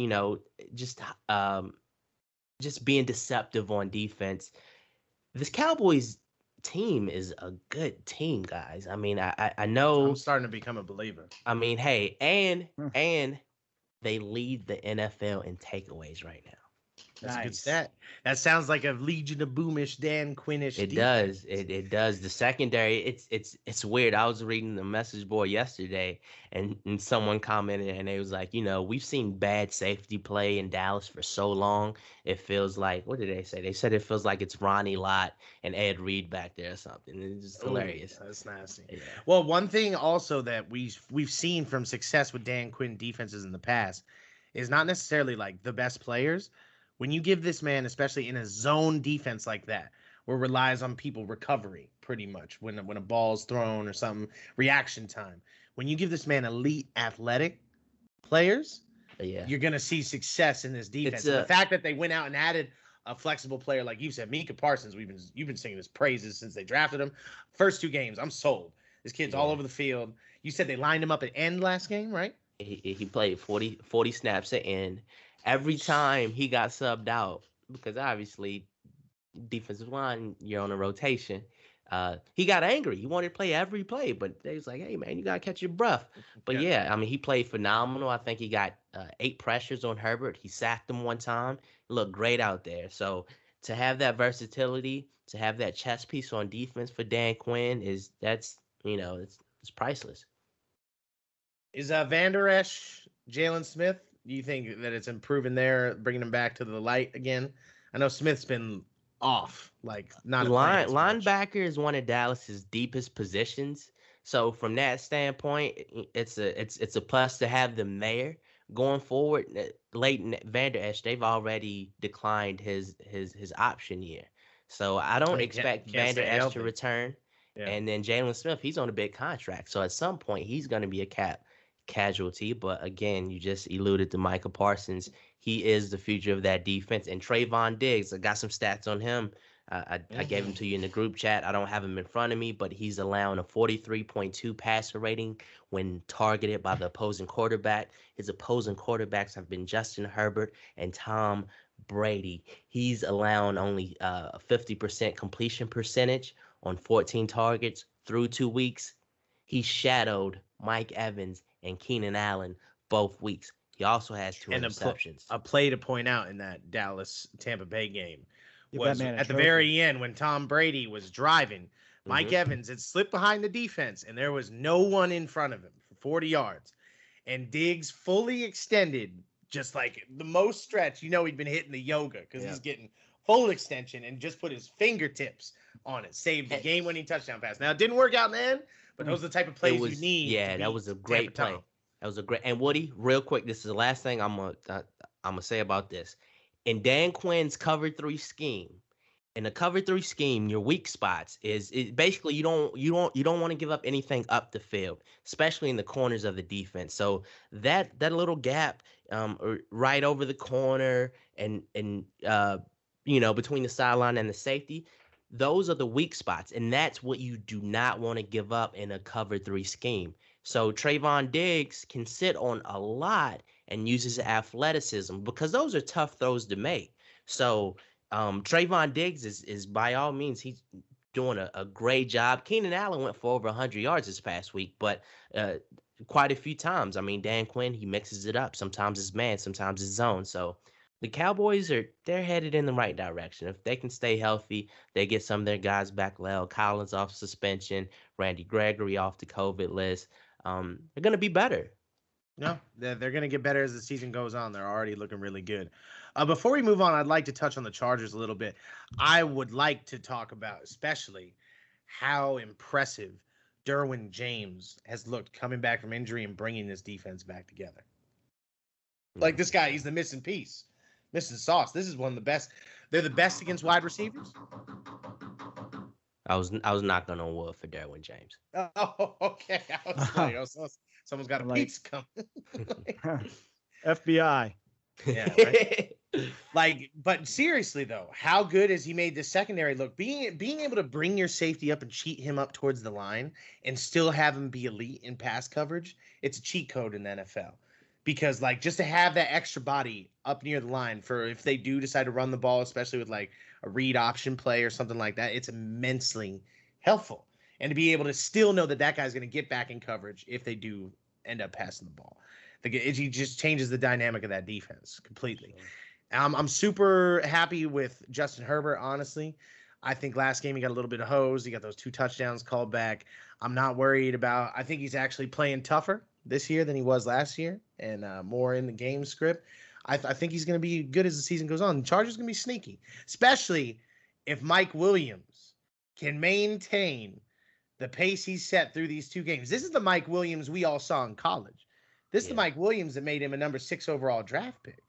being deceptive on defense. This Cowboys team is a good team, guys. I mean, I know I'm starting to become a believer. I mean, hey, and they lead the NFL in takeaways right now. That's a good stat. That sounds like a Legion of Boomish, Dan Quinnish. It does. It does. The secondary, it's weird. I was reading the message board yesterday, and someone commented, and they was like, we've seen bad safety play in Dallas for so long. It feels like, what did they say? They said it feels like it's Ronnie Lott and Ed Reed back there or something. It's just hilarious. That's nasty. Yeah. Well, one thing also that we've seen from success with Dan Quinn defenses in the past is not necessarily like the best players. When you give this man, especially in a zone defense like that, where it relies on people recovery pretty much when a ball's thrown or something, reaction time. When you give this man elite athletic players, you're going to see success in this defense. And the fact that they went out and added a flexible player, like you said, Micah Parsons, you've been singing his praises since they drafted him. First 2 games, I'm sold. This kid's all over the field. You said they lined him up at end last game, right? He played 40 snaps at end. Every time he got subbed out, because obviously defensive line, you're on a rotation, he got angry. He wanted to play every play, but they was like, hey, man, you got to catch your breath. But yeah, I mean, he played phenomenal. I think he got 8 pressures on Herbert. He sacked him one time. He looked great out there. So to have that versatility, to have that chess piece on defense for Dan Quinn it's priceless. Is Van Der Esch, Jalen Smith? Do you think that it's improving there, bringing him back to the light again? I know Smith's been off, like not playing as much. Linebacker is one of Dallas's deepest positions. So from that standpoint, it's a plus to have them there. Going forward, Leighton Vander Esch, they've already declined his option year. So I don't expect Vander Esch to return. Yeah. And then Jalen Smith, he's on a big contract. So at some point, he's going to be a casualty. But again, you just alluded to Micah Parsons. He is the future of that defense. And Trayvon Diggs, I got some stats on him. I gave him to you in the group chat. I don't have him in front of me, but he's allowing a 43.2 passer rating when targeted by the opposing quarterback. His opposing quarterbacks have been Justin Herbert and Tom Brady. He's allowing only a 50% completion percentage on 14 targets through 2 weeks. He shadowed Mike Evans and Keenan Allen both weeks. He also has 2 interceptions. A play to point out in that Dallas-Tampa Bay game was at the very end when Tom Brady was driving. Mike Evans had slipped behind the defense, and there was no one in front of him for 40 yards. And Diggs fully extended, just like the most stretch. He'd been hitting the yoga because he's getting full extension and just put his fingertips on it. Saved the game-winning touchdown pass. Now, it didn't work out in the end, but those are the type of plays you need. Yeah, that was a great play. That was a great. And Woody, real quick, this is the last thing I'm gonna say about this. In Dan Quinn's cover 3 scheme, your weak spots is basically you don't want to give up anything up the field, especially in the corners of the defense. So that little gap right over the corner and between the sideline and the safety, those are the weak spots, and that's what you do not want to give up in a cover 3 scheme. So Trayvon Diggs can sit on a lot and use his athleticism because those are tough throws to make. So Trayvon Diggs is by all means, he's doing a great job. Keenan Allen went for over 100 yards this past week, but quite a few times. I mean, Dan Quinn, he mixes it up. Sometimes it's man, sometimes it's zone. So the Cowboys they're headed in the right direction. If they can stay healthy, they get some of their guys back. La'el Collins off suspension, Randy Gregory off the COVID list. They're going to be better. No, they're going to get better as the season goes on. They're already looking really good. Before we move on, I'd like to touch on the Chargers a little bit. I would like to talk about especially how impressive Derwin James has looked coming back from injury and bringing this defense back together. Like this guy, he's the missing piece, missing sauce. This is one of the best. They're the best against wide receivers. I was knocking on wood for Derwin James. Oh, okay. I was like, someone's got a pizza coming. FBI. Yeah. Right? But seriously though, how good has he made the secondary look? Being able to bring your safety up and cheat him up towards the line and still have him be elite in pass coverage, it's a cheat code in the NFL. Because just to have that extra body up near the line for if they do decide to run the ball, especially with a read option play or something like that, it's immensely helpful. And to be able to still know that guy's going to get back in coverage if they do end up passing the ball. It just changes the dynamic of that defense completely. I'm super happy with Justin Herbert, honestly. I think last game he got a little bit of hose. He got those 2 touchdowns called back. I'm not worried about – I think he's actually playing tougher this year than he was last year and more in the game script. I think he's going to be good as the season goes on. The Chargers going to be sneaky, especially if Mike Williams can maintain the pace he's set through these 2 games. This is the Mike Williams we all saw in college. This is the Mike Williams that made him a number 6 overall draft pick.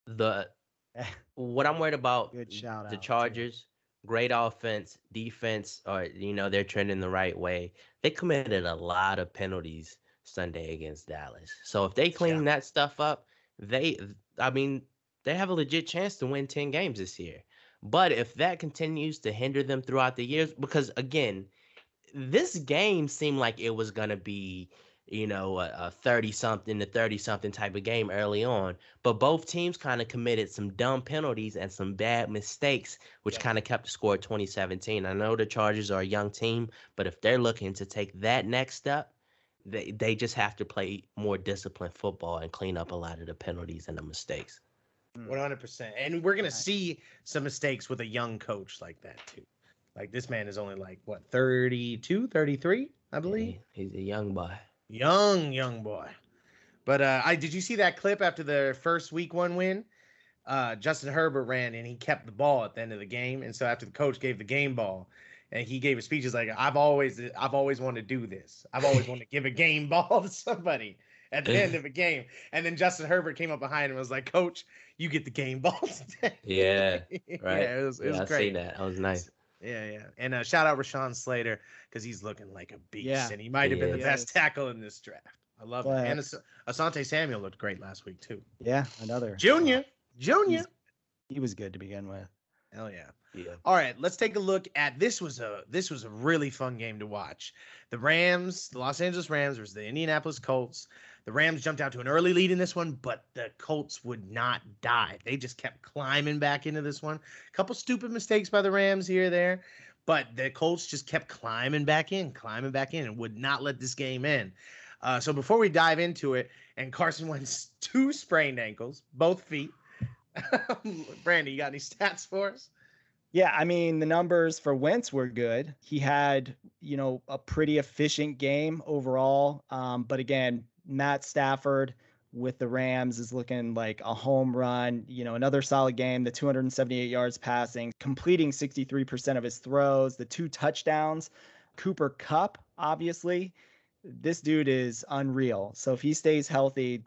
What I'm worried about, the Chargers, great offense, defense, they're trending the right way. They committed a lot of penalties Sunday against Dallas. So if they clean that stuff up, they have a legit chance to win 10 games this year. But if that continues to hinder them throughout the years, because again, this game seemed like it was going to be, a 30-something to 30-something type of game early on. But both teams kind of committed some dumb penalties and some bad mistakes, which kind of kept the score at 2017. I know the Chargers are a young team, but if they're looking to take that next step, they just have to play more disciplined football and clean up a lot of the penalties and the mistakes. 100%. And we're going to see some mistakes with a young coach like that too. This man is only 32, 33, I believe. Yeah, he's a young boy. Young boy. But did you see that clip after the first week 1 win? Justin Herbert ran and he kept the ball at the end of the game. And so after the coach gave the game ball and he gave a speech, he's like, I've always wanted to do this. I've always wanted to give a game ball to somebody at the end of a game. And then Justin Herbert came up behind him and was like, Coach, you get the game ball today. Yeah, right. Yeah, it was I great. seen that. That was nice. Yeah. And shout out Rashawn Slater because he's looking like a beast. Yeah. And he might have been the He best tackle in this draft. I love it. But- And Asante Samuel looked great last week, too. Yeah, another Junior. He was good to begin with. Hell yeah. Yeah. All right, let's take a look at this was a really fun game to watch. The Los Angeles Rams versus the Indianapolis Colts. The Rams jumped out to an early lead in this one, but the Colts would not die. They just kept climbing back into this one. A couple stupid mistakes by the Rams here or there, but the Colts just kept climbing back in, and would not let this game end. So before we dive into it, and Carson Wentz 2 sprained ankles, both feet. Brandy, you got any stats for us? Yeah, I mean, the numbers for Wentz were good. He had, a pretty efficient game overall. But again, Matt Stafford with the Rams is looking like a home run, another solid game, the 278 yards passing, completing 63% of his throws, the 2 touchdowns. Cooper Kupp, obviously, this dude is unreal. So if he stays healthy,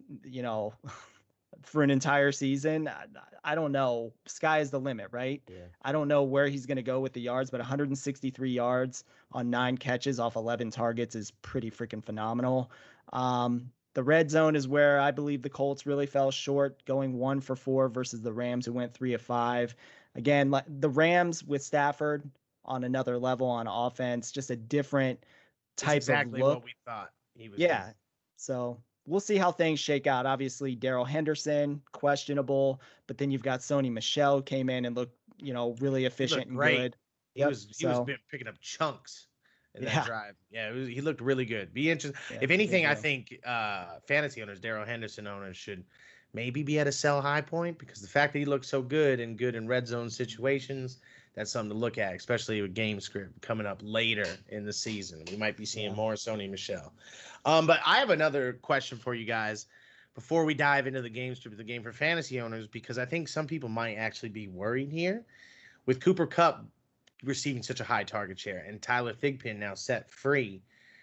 for an entire season, I don't know. Sky is the limit, right? Yeah. I don't know where he's going to go with the yards, but 163 yards on 9 catches off 11 targets is pretty freaking phenomenal. The red zone is where I believe the Colts really fell short, going 1 for 4 versus the Rams, who went 3 of 5. Again, the Rams with Stafford on another level on offense, just a different type exactly of look. what we thought he was. Yeah. doing. So we'll see how things shake out. Obviously, Darrell Henderson, questionable, but then you've got Sony Michel came in and looked, really efficient and great. good. He was picking up chunks in that drive. Yeah, he looked really good. Be interesting. Yeah, If anything, good I deal. think fantasy owners, Darrell Henderson owners, should maybe be at a sell high point because the fact that he looked so good in red zone situations, that's something to look at, especially with game script coming up later in the season. We might be seeing more Sony Michel. But I have another question for you guys before we dive into the game script of the game for fantasy owners, because I think some people might actually be worried here with Cooper Kupp receiving such a high target share and Tyler Thigpen now set free,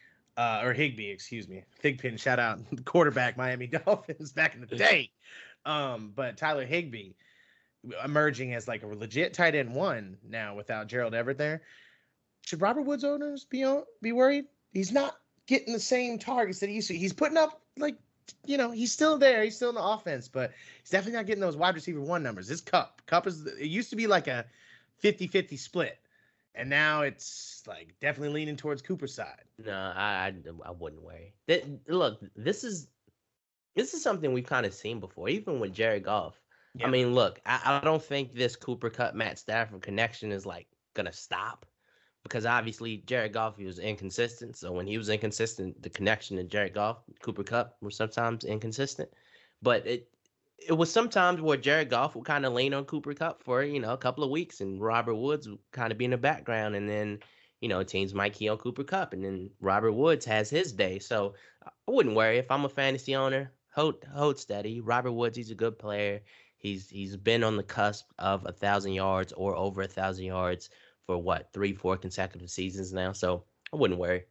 or Higbee, excuse me. Thigpen, shout out quarterback, Miami Dolphins back in the day. But Tyler Higbee emerging as like a legit tight end 1 now without Gerald Everett there. Should Robert Woods owners be worried? He's not getting the same targets that he used to. He's putting up he's still there. He's still in the offense, but he's definitely not getting those wide receiver 1 numbers. This Kupp it used to be like a 50-50 split. And now it's like definitely leaning towards Cooper's side. No, I wouldn't worry. Look, this is something we've kind of seen before, even with Jared Goff. Yeah. I mean, look, I don't think this Cooper Kupp Matt Stafford connection is like gonna stop, because obviously Jared Goff was inconsistent. So when he was inconsistent, the connection to Jared Goff, Cooper Kupp were sometimes inconsistent. But it was sometimes where Jared Goff would kind of lean on Cooper Kupp for, a couple of weeks, and Robert Woods would kind of be in the background, and then, teams might key on Cooper Kupp, and then Robert Woods has his day. So I wouldn't worry. If I'm a fantasy owner, hold steady. Robert Woods, he's a good player. He's been on the cusp of 1,000 yards or over 1,000 yards for 3-4 consecutive seasons now. So I wouldn't worry.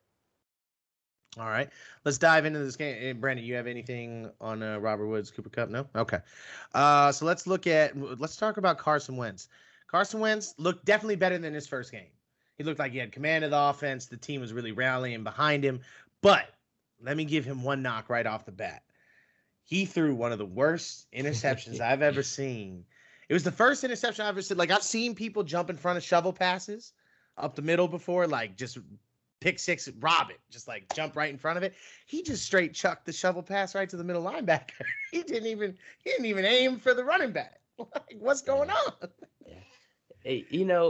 All right, let's dive into this game. Brandon, you have anything on Robert Woods, Cooper Kupp? No? Okay. So let's talk about Carson Wentz. Carson Wentz looked definitely better than his first game. He looked like he had command of the offense. The team was really rallying behind him. But let me give him one knock right off the bat. He threw one of the worst interceptions I've ever seen. It was the first interception I've ever seen. Like, I've seen people jump in front of shovel passes up the middle before, like just pick six, rob it, just like jump right in front of it. He just straight chucked the shovel pass right to the middle linebacker. He didn't even aim for the running back. Like, what's going on? Yeah. Hey,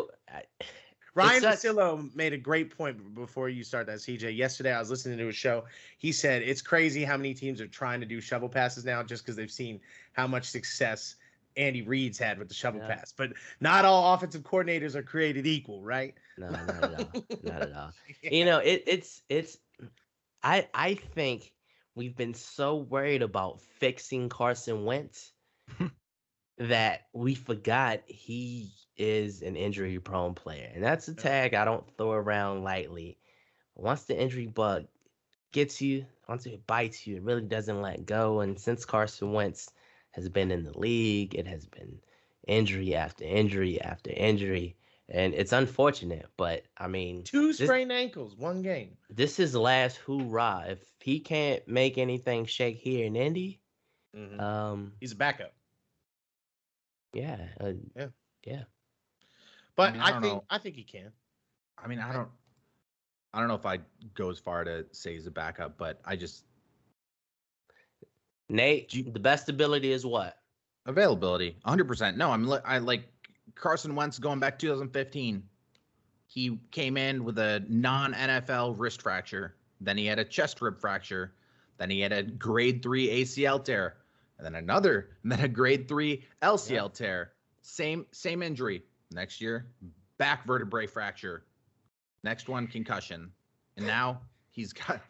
Ryan Russillo made a great point before you start that, CJ. Yesterday, I was listening to a show. He said it's crazy how many teams are trying to do shovel passes now just because they've seen how much success Andy Reid's had with the shovel pass. But not all offensive coordinators are created equal, right? No, not at all. Not at all. I think we've been so worried about fixing Carson Wentz that we forgot he is an injury-prone player. And that's a tag I don't throw around lightly. Once the injury bug gets you, once it bites you, it really doesn't let go. And since Carson Wentz has been in the league, it has been injury after injury after injury. And it's unfortunate, but I mean, 2 sprained ankles, 1 game. This is last hoorah. If he can't make anything shake here in Indy, He's a backup. yeah. But I mean, I think he can. I mean, I don't know if I'd go as far to say he's a backup, but Nate, the best ability is what? availability, 100%. No, I like Carson Wentz going back 2015. He came in with a non-NFL wrist fracture. Then he had a chest rib fracture. Then he had a grade 3 ACL tear. And then a grade 3 LCL tear. Same injury. Next year, back vertebrae fracture. Next one, concussion. And now he's got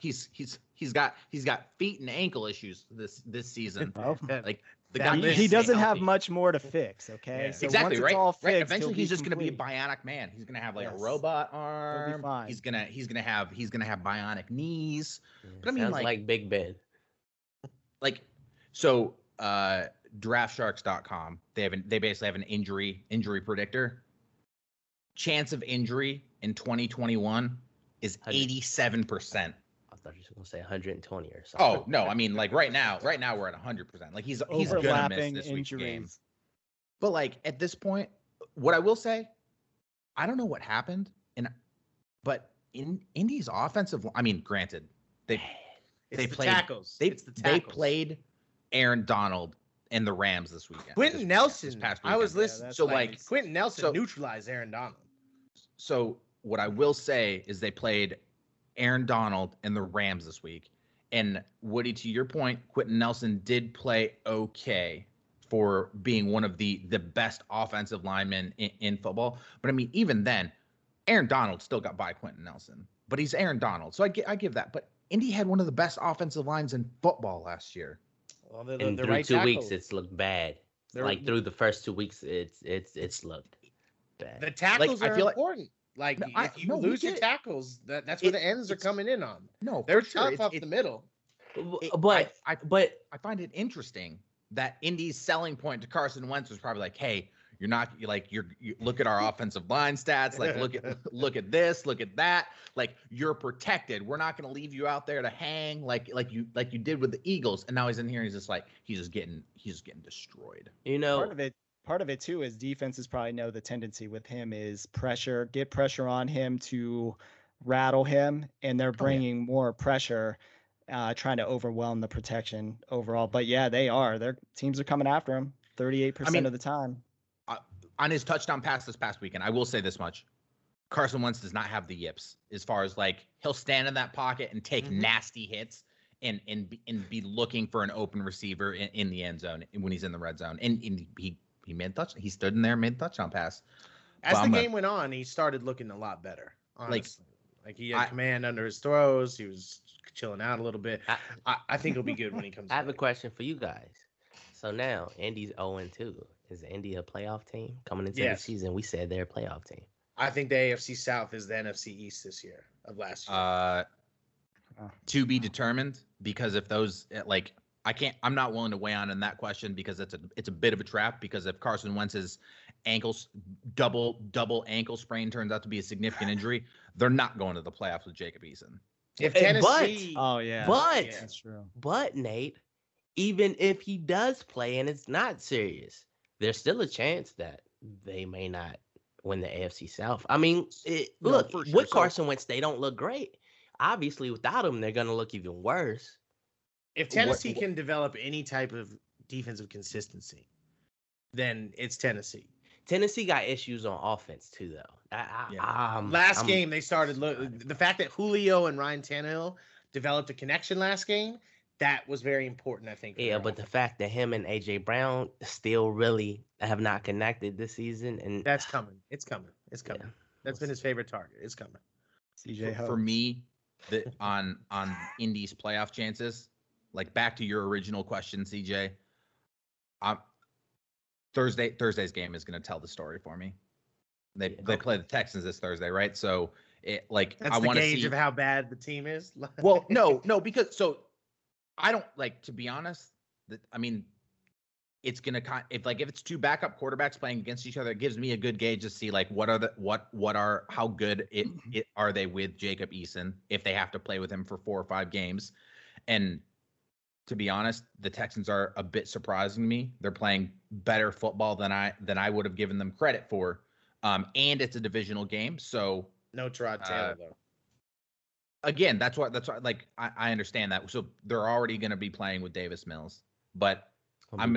feet and ankle issues this season. Oh. Like the That guy He doesn't have healthy. much more to fix. Okay, Yeah. So Exactly, once right? It's all fixed, Right. Eventually, he'll he's just going to be a complete. bionic man. He's going to have like Yes. a robot arm. fine. He's gonna have bionic knees. But I mean, Sounds like Big Ben. like so draftsharks.com, they basically have an injury predictor. Chance of injury in 2021 is 87%. I thought you were going to say 120 or something. Oh no, I mean like right now we're at 100%. Like he's gonna miss Overlapping this week's game. injuries. But like at this point, what I will say, I don't know what happened, but in Indy's offensive, I mean, granted, It's they the played tackles. It's the they tackles. played Aaron Donald and the Rams this weekend. Quentin this Nelson. past I was weekend. listening. that's So, like like- Quentin Nelson so- neutralized Aaron Donald. So what I will say is they played Aaron Donald and the Rams this week. And Woody, to your point, Quentin Nelson did play okay for being one of the best offensive linemen in football. But I mean, even then, Aaron Donald still got by Quentin Nelson. But he's Aaron Donald, so I give that. But Indy had one of the best offensive lines in football last year. Well, And the through right 2 weeks, tackle. it's looked bad. They're- Like through the first 2 weeks, it's looked bad. The tackles I are feel like- important. Like No, if you we lose your get it. tackles, that's where the ends are it's- coming in on. No, They're for sure. tough It's- up the middle. But I find it interesting that Indy's selling point to Carson Wentz was probably like, "Hey, you look at our offensive line stats, like look at this, look at that, like you're protected. We're not going to leave you out there to hang like you did with the Eagles." And now he's in here and he's just getting destroyed. Part of it too is defenses probably know the tendency with him is get pressure on him to rattle him, and they're bringing more pressure, trying to overwhelm the protection overall. But yeah, their teams are coming after him 38% of the time. On his touchdown pass this past weekend, I will say this much: Carson Wentz does not have the yips as far as like he'll stand in that pocket and take nasty hits and be looking for an open receiver in the end zone when he's in the red zone. And he made a touchdown. He stood in there and made a touchdown pass. As the game went on, he started looking a lot better. Honestly. Like he had command under his throws. He was chilling out a little bit. I think he'll be good when he comes I have a back. question for you guys. So now Indy's 0-2. Is Indy a playoff team coming into the season? We said they're a playoff team. I think the AFC South is the NFC East this year of last year. To be determined, because if those I'm not willing to weigh on in that question because it's a bit of a trap, because if Carson Wentz's double ankle sprain turns out to be a significant injury, they're not going to the playoffs with Jacob Eason. If Tennessee, That's true. But Nate, even if he does play and it's not serious, there's still a chance that they may not win the AFC South. I mean, look, for sure. with Carson Wentz, they don't look great. Obviously, without him, they're going to look even worse. if Tennessee can develop any type of defensive consistency, then it's Tennessee. Tennessee got issues on offense too, though. Last game they started the fact that Julio and Ryan Tannehill developed a connection last game, that was very important, I think. Yeah, but the fact that him and AJ Brown still really have not connected this season, and that's coming. It's coming. It's coming. Yeah. That's been his favorite target. It's coming. CJ For me, on Indy's playoff chances, like back to your original question, CJ. Thursday's game is going to tell the story for me. They play the Texans this Thursday, right? So that's I want to gauge see of how bad the team is. Well, no, because I don't like, to be honest. It's gonna if it's two backup quarterbacks playing against each other, it gives me a good gauge to see like how good are they with Jacob Eason if they have to play with him for 4 or 5 games. And to be honest, the Texans are a bit surprising to me. They're playing better football than I would have given them credit for. And it's a divisional game, so no Tyrod Taylor though. Again, that's why like I understand that. So they're already going to be playing with Davis Mills, but I'll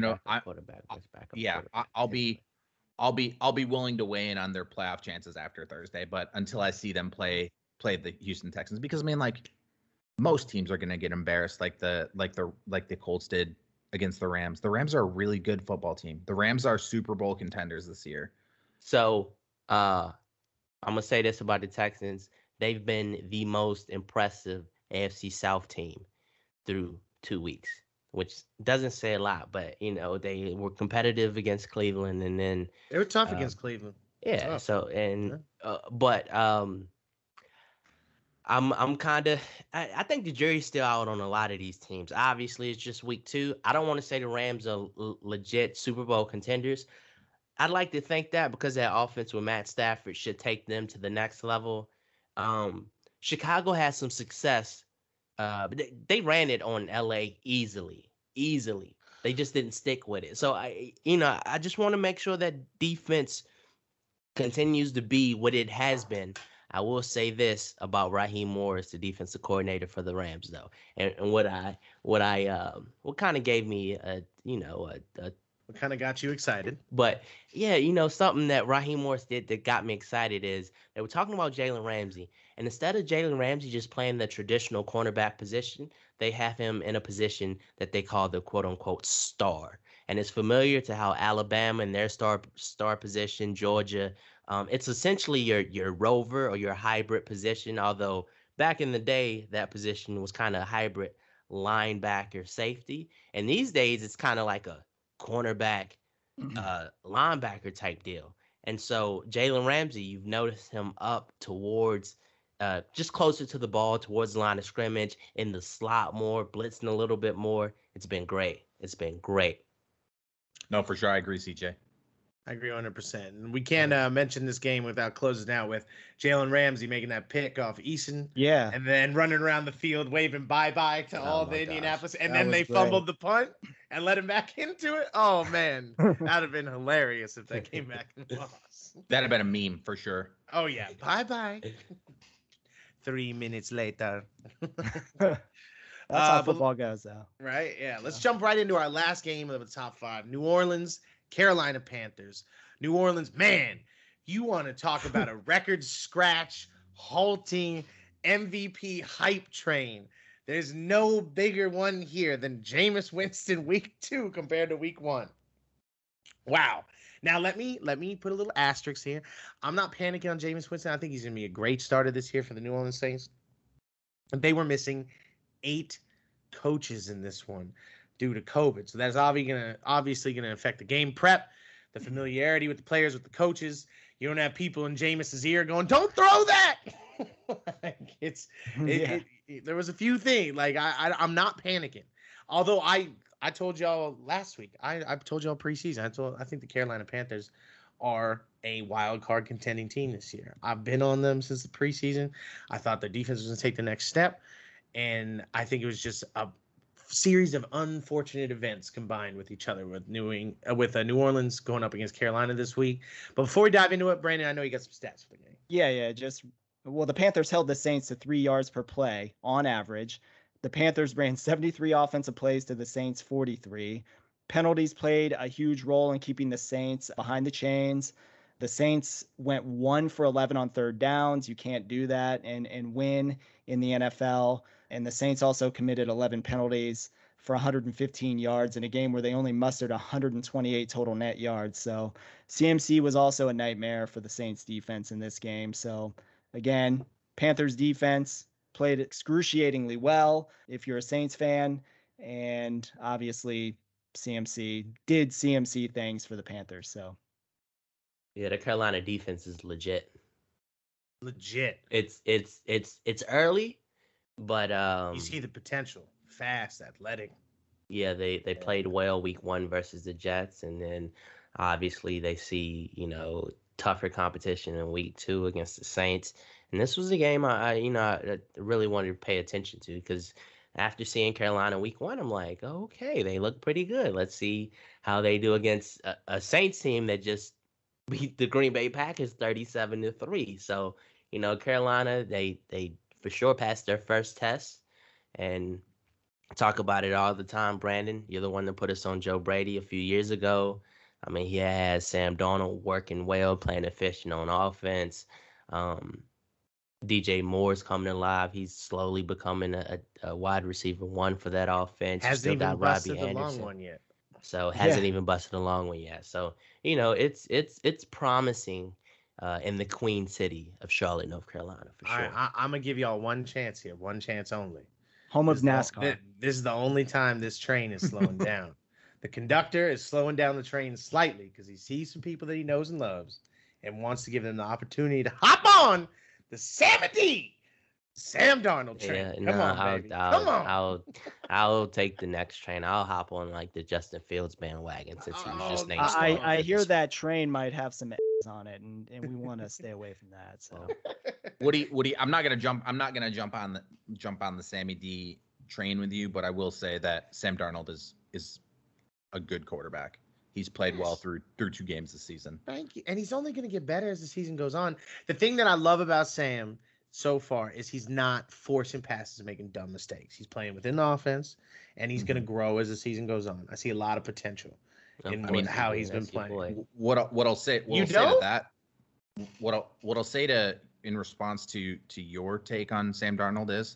be willing to weigh in on their playoff chances after Thursday, but until I see them play the Houston Texans, because most teams are going to get embarrassed like the Colts did against the Rams. The Rams are a really good football team. The Rams are Super Bowl contenders this year. So I'm going to say this about the Texans. They've been the most impressive AFC South team through 2 weeks, which doesn't say a lot, but, they were competitive against Cleveland, and then they were tough against Cleveland. Yeah. Tough. So, I'm kind of, I think the jury's still out on a lot of these teams. Obviously, it's just week 2. I don't want to say the Rams are legit Super Bowl contenders. I'd like to think that because that offense with Matt Stafford should take them to the next level. Chicago has some success. But they ran it on LA easily. They just didn't stick with it. So I just want to make sure that defense continues to be what it has been. I will say this about Raheem Morris, the defensive coordinator for the Rams, though, and what kind of gave me what kind of got you excited? But yeah, something that Raheem Morris did that got me excited is they were talking about Jalen Ramsey, and instead of Jalen Ramsey just playing the traditional cornerback position, they have him in a position that they call the quote unquote star, and it's familiar to how Alabama and their star position, Georgia. It's essentially your rover or your hybrid position, although back in the day, that position was kind of hybrid linebacker safety. And these days, it's kind of like a cornerback linebacker type deal. And so Jalen Ramsey, you've noticed him up towards just closer to the ball, towards the line of scrimmage, in the slot more, blitzing a little bit more. It's been great. No, for sure. I agree, CJ. I agree 100%. And we can't mention this game without closing out with Jalen Ramsey making that pick off Eason. Yeah. And then running around the field waving bye-bye to all the Indianapolis. And then they fumbled the punt and let him back into it. Oh, man. That would have been hilarious if they came back and lost. That'd have been a meme for sure. Oh, yeah. Bye-bye. 3 minutes later. That's how football goes, though. Right? Yeah. Let's jump right into our last game of the top 5. New Orleans, Carolina Panthers. New Orleans, man, you want to talk about a record scratch, halting MVP hype train. There's no bigger one here than Jameis Winston week 2 compared to week 1. Wow. Now let me put a little asterisk here. I'm not panicking on Jameis Winston. I think he's going to be a great starter this year for the New Orleans Saints. They were missing 8 coaches in this one due to COVID. So that's obviously going to affect the game prep, the familiarity with the players, with the coaches. You don't have people in Jameis's ear going, "Don't throw that." There was a few things like I'm not panicking. Although I told y'all last week, I told y'all preseason. I think the Carolina Panthers are a wild card contending team this year. I've been on them since the preseason. I thought their defense was going to take the next step, and I think it was just a series of unfortunate events combined with each other with New Orleans going up against Carolina this week. But before we dive into it, Brandon, I know you got some stats for the game. Yeah. The Panthers held the Saints to 3 yards per play on average. The Panthers ran 73 offensive plays to the Saints 43. Penalties played a huge role in keeping the Saints behind the chains. The Saints went 1 for 11 on third downs. You can't do that and win in the NFL. And the Saints also committed 11 penalties for 115 yards in a game where they only mustered 128 total net yards. So CMC was also a nightmare for the Saints defense in this game. So again, Panthers defense played excruciatingly well if you're a Saints fan. and obviously CMC did CMC things for the Panthers. So Yeah, the Carolina defense is legit. Legit. It's early, but You see the potential. Fast, athletic. yeah, they played well week 1 versus the Jets, and then obviously they see, tougher competition in week 2 against the Saints. And this was a game I really wanted to pay attention to, because after seeing Carolina week 1, I'm like, okay, they look pretty good. Let's see how they do against a Saints team that just beat the Green Bay Packers 37-3. So, Carolina, they for sure passed their first test, and talk about it all the time, Brandon. You're the one that put us on Joe Brady a few years ago. I mean, he has Sam Darnold working well, playing efficient on offense. DJ Moore's coming alive. He's slowly becoming a wide receiver 1 for that offense. Hasn't even busted the long one yet. So hasn't even busted a long one yet. So, it's promising in the Queen City of Charlotte, North Carolina, for sure. All right, I'm going to give y'all one chance here. One chance only. home of NASCAR. This is the only time this train is slowing down. The conductor is slowing down the train slightly because he sees some people that he knows and loves and wants to give them the opportunity to hop on the Sam Darnold train. Yeah, Come on, baby. Come on. I'll take the next train. I'll hop on like the Justin Fields bandwagon, since he was just named. I hear that train might have some on it, and we want to stay away from that. So, Woody, I'm not gonna jump on the Sammy D train with you, but I will say that Sam Darnold is a good quarterback. He's played well through 2 games this season. Thank you. And he's only going to get better as the season goes on. The thing that I love about Sam so far is he's not forcing passes and making dumb mistakes. He's playing within the offense, and he's going to grow as the season goes on. I see a lot of potential in how he's been playing. What I'll say to that, what I'll say to in response to your take on Sam Darnold is,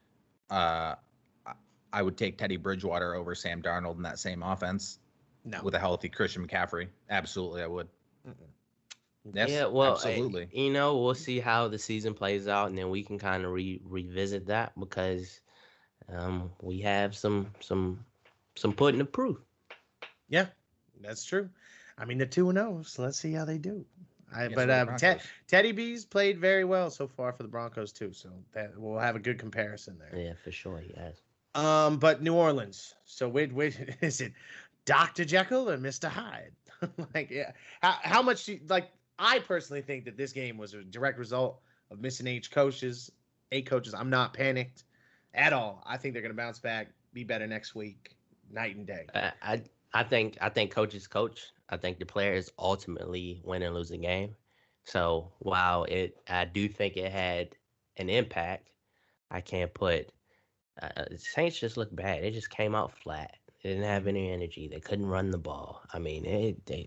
I would take Teddy Bridgewater over Sam Darnold in that same offense. No. With a healthy Christian McCaffrey. Absolutely, I would. Yes, yeah, well, absolutely. We'll see how the season plays out, and then we can kind of revisit that, because we have some putting to proof. Yeah, that's true. I mean, they're 2-0, so let's see how they do. Teddy B's played very well so far for the Broncos too, so that we'll have a good comparison there. Yeah, for sure, he has. But New Orleans. So wait, is it Dr. Jekyll or Mr. Hyde? How much I personally think that this game was a direct result of missing 8 coaches. I'm not panicked at all. I think they're going to bounce back, be better next week, night and day. I think coaches coach. I think the players ultimately win and lose the game. So while I do think it had an impact, I can't put Saints just looked bad. They just came out flat. They didn't have any energy. They couldn't run the ball. I mean, they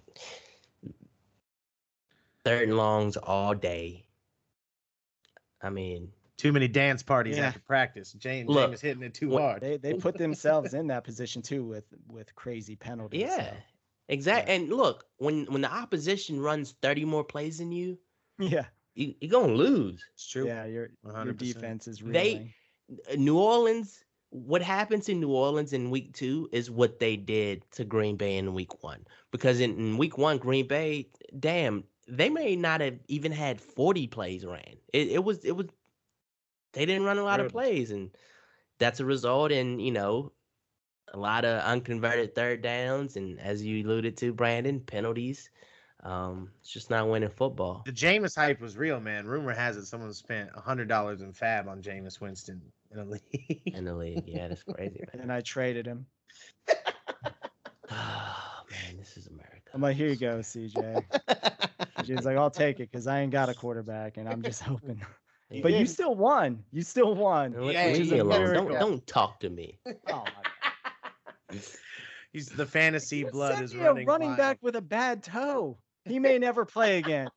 3rd and longs all day. I mean, too many dance parties after practice. James is hitting it too hard. They put themselves in that position too with crazy penalties. Yeah, so. Exactly. Yeah. And look, when the opposition runs 30 more plays than you, you're gonna lose. It's true. Yeah, your defense is reeling. New Orleans. What happens in New Orleans in week 2 is what they did to Green Bay in week 1. Because in week 1, Green Bay, they may not have even had 40 plays ran. It was they didn't run a lot of plays, and that's a result in, a lot of unconverted 3rd downs, and as you alluded to, Brandon, penalties. It's just not winning football. The Jameis hype was real, man. Rumor has it someone spent $100 in fab on Jameis Winston in the league. Yeah, that's crazy, man. And I traded him. Oh, man, this is America. I'm like, here you go, CJ. CJ's like, I'll take it because I ain't got a quarterback, and I'm just hoping. But you still won. Leave me alone. Don't talk to me. Oh, my God. He's the fantasy blood is running wild. Back with a bad toe. He may never play again.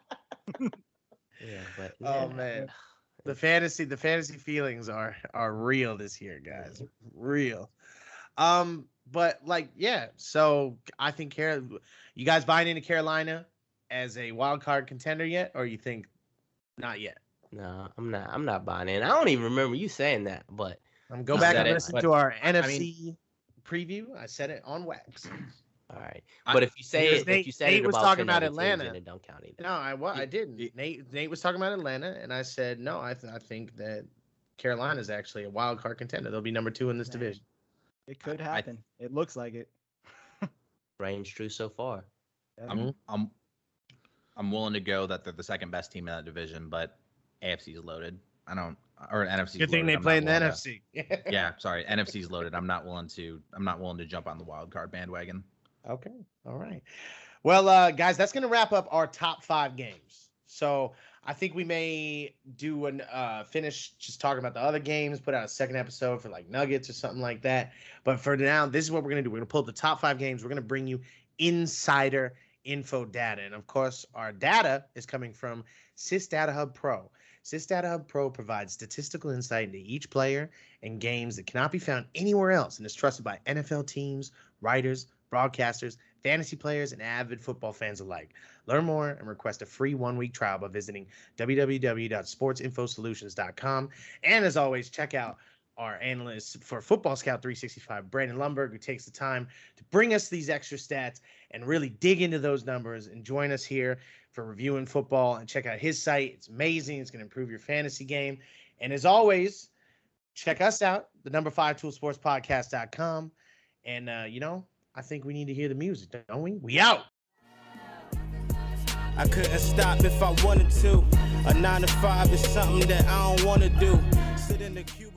Oh man, the fantasy feelings are real this year, guys. Real. But so I think you guys buying into Carolina as a wild card contender yet, or you think not yet? No, I'm not buying in. I don't even remember you saying that, but Go You back said and it, listen but to our I NFC preview. I said it on wax. All right. I- But if you say because it, Nate- if you said Nate it was about talking 10 about other teams, Atlanta. then it don't count either. No, I didn't. Nate was talking about Atlanta, and I said no. I think that Carolina is actually a wild card contender. They'll be number 2 in this Man. division. It could happen. It looks like it. Range true so far. Yeah. I'm willing to go that they're the second best team in that division, but AFC is loaded. Or NFC. Good thing they play in the NFC. Yeah, sorry, NFC's loaded. I'm not willing to jump on the wild card bandwagon. Okay. All right. Well, guys, that's going to wrap up our top 5 games. So I think we may do finish just talking about the other games, put out a second episode for like Nuggets or something like that. But for now, this is what we're going to do. We're going to pull up the top 5 games. We're going to bring you insider info data. And of course, our data is coming from SysData Hub Pro. SysData Hub Pro provides statistical insight into each player and games that cannot be found anywhere else and is trusted by NFL teams, writers, broadcasters, fantasy players, and avid football fans alike. Learn more and request a free 1-week trial by visiting www.sportsinfosolutions.com. And as always, check out our analyst for Football Scout 365, Brandon Lumberg, who takes the time to bring us these extra stats and really dig into those numbers and join us here for reviewing football. And check out his site. It's amazing. It's going to improve your fantasy game. And as always, check us out, the number 5 toolsportspodcast.com. And, I think we need to hear the music, don't we? We out. I couldn't stop if I wanted to. A 9 to 5 is something that I don't want to do. Sit in the cubicle.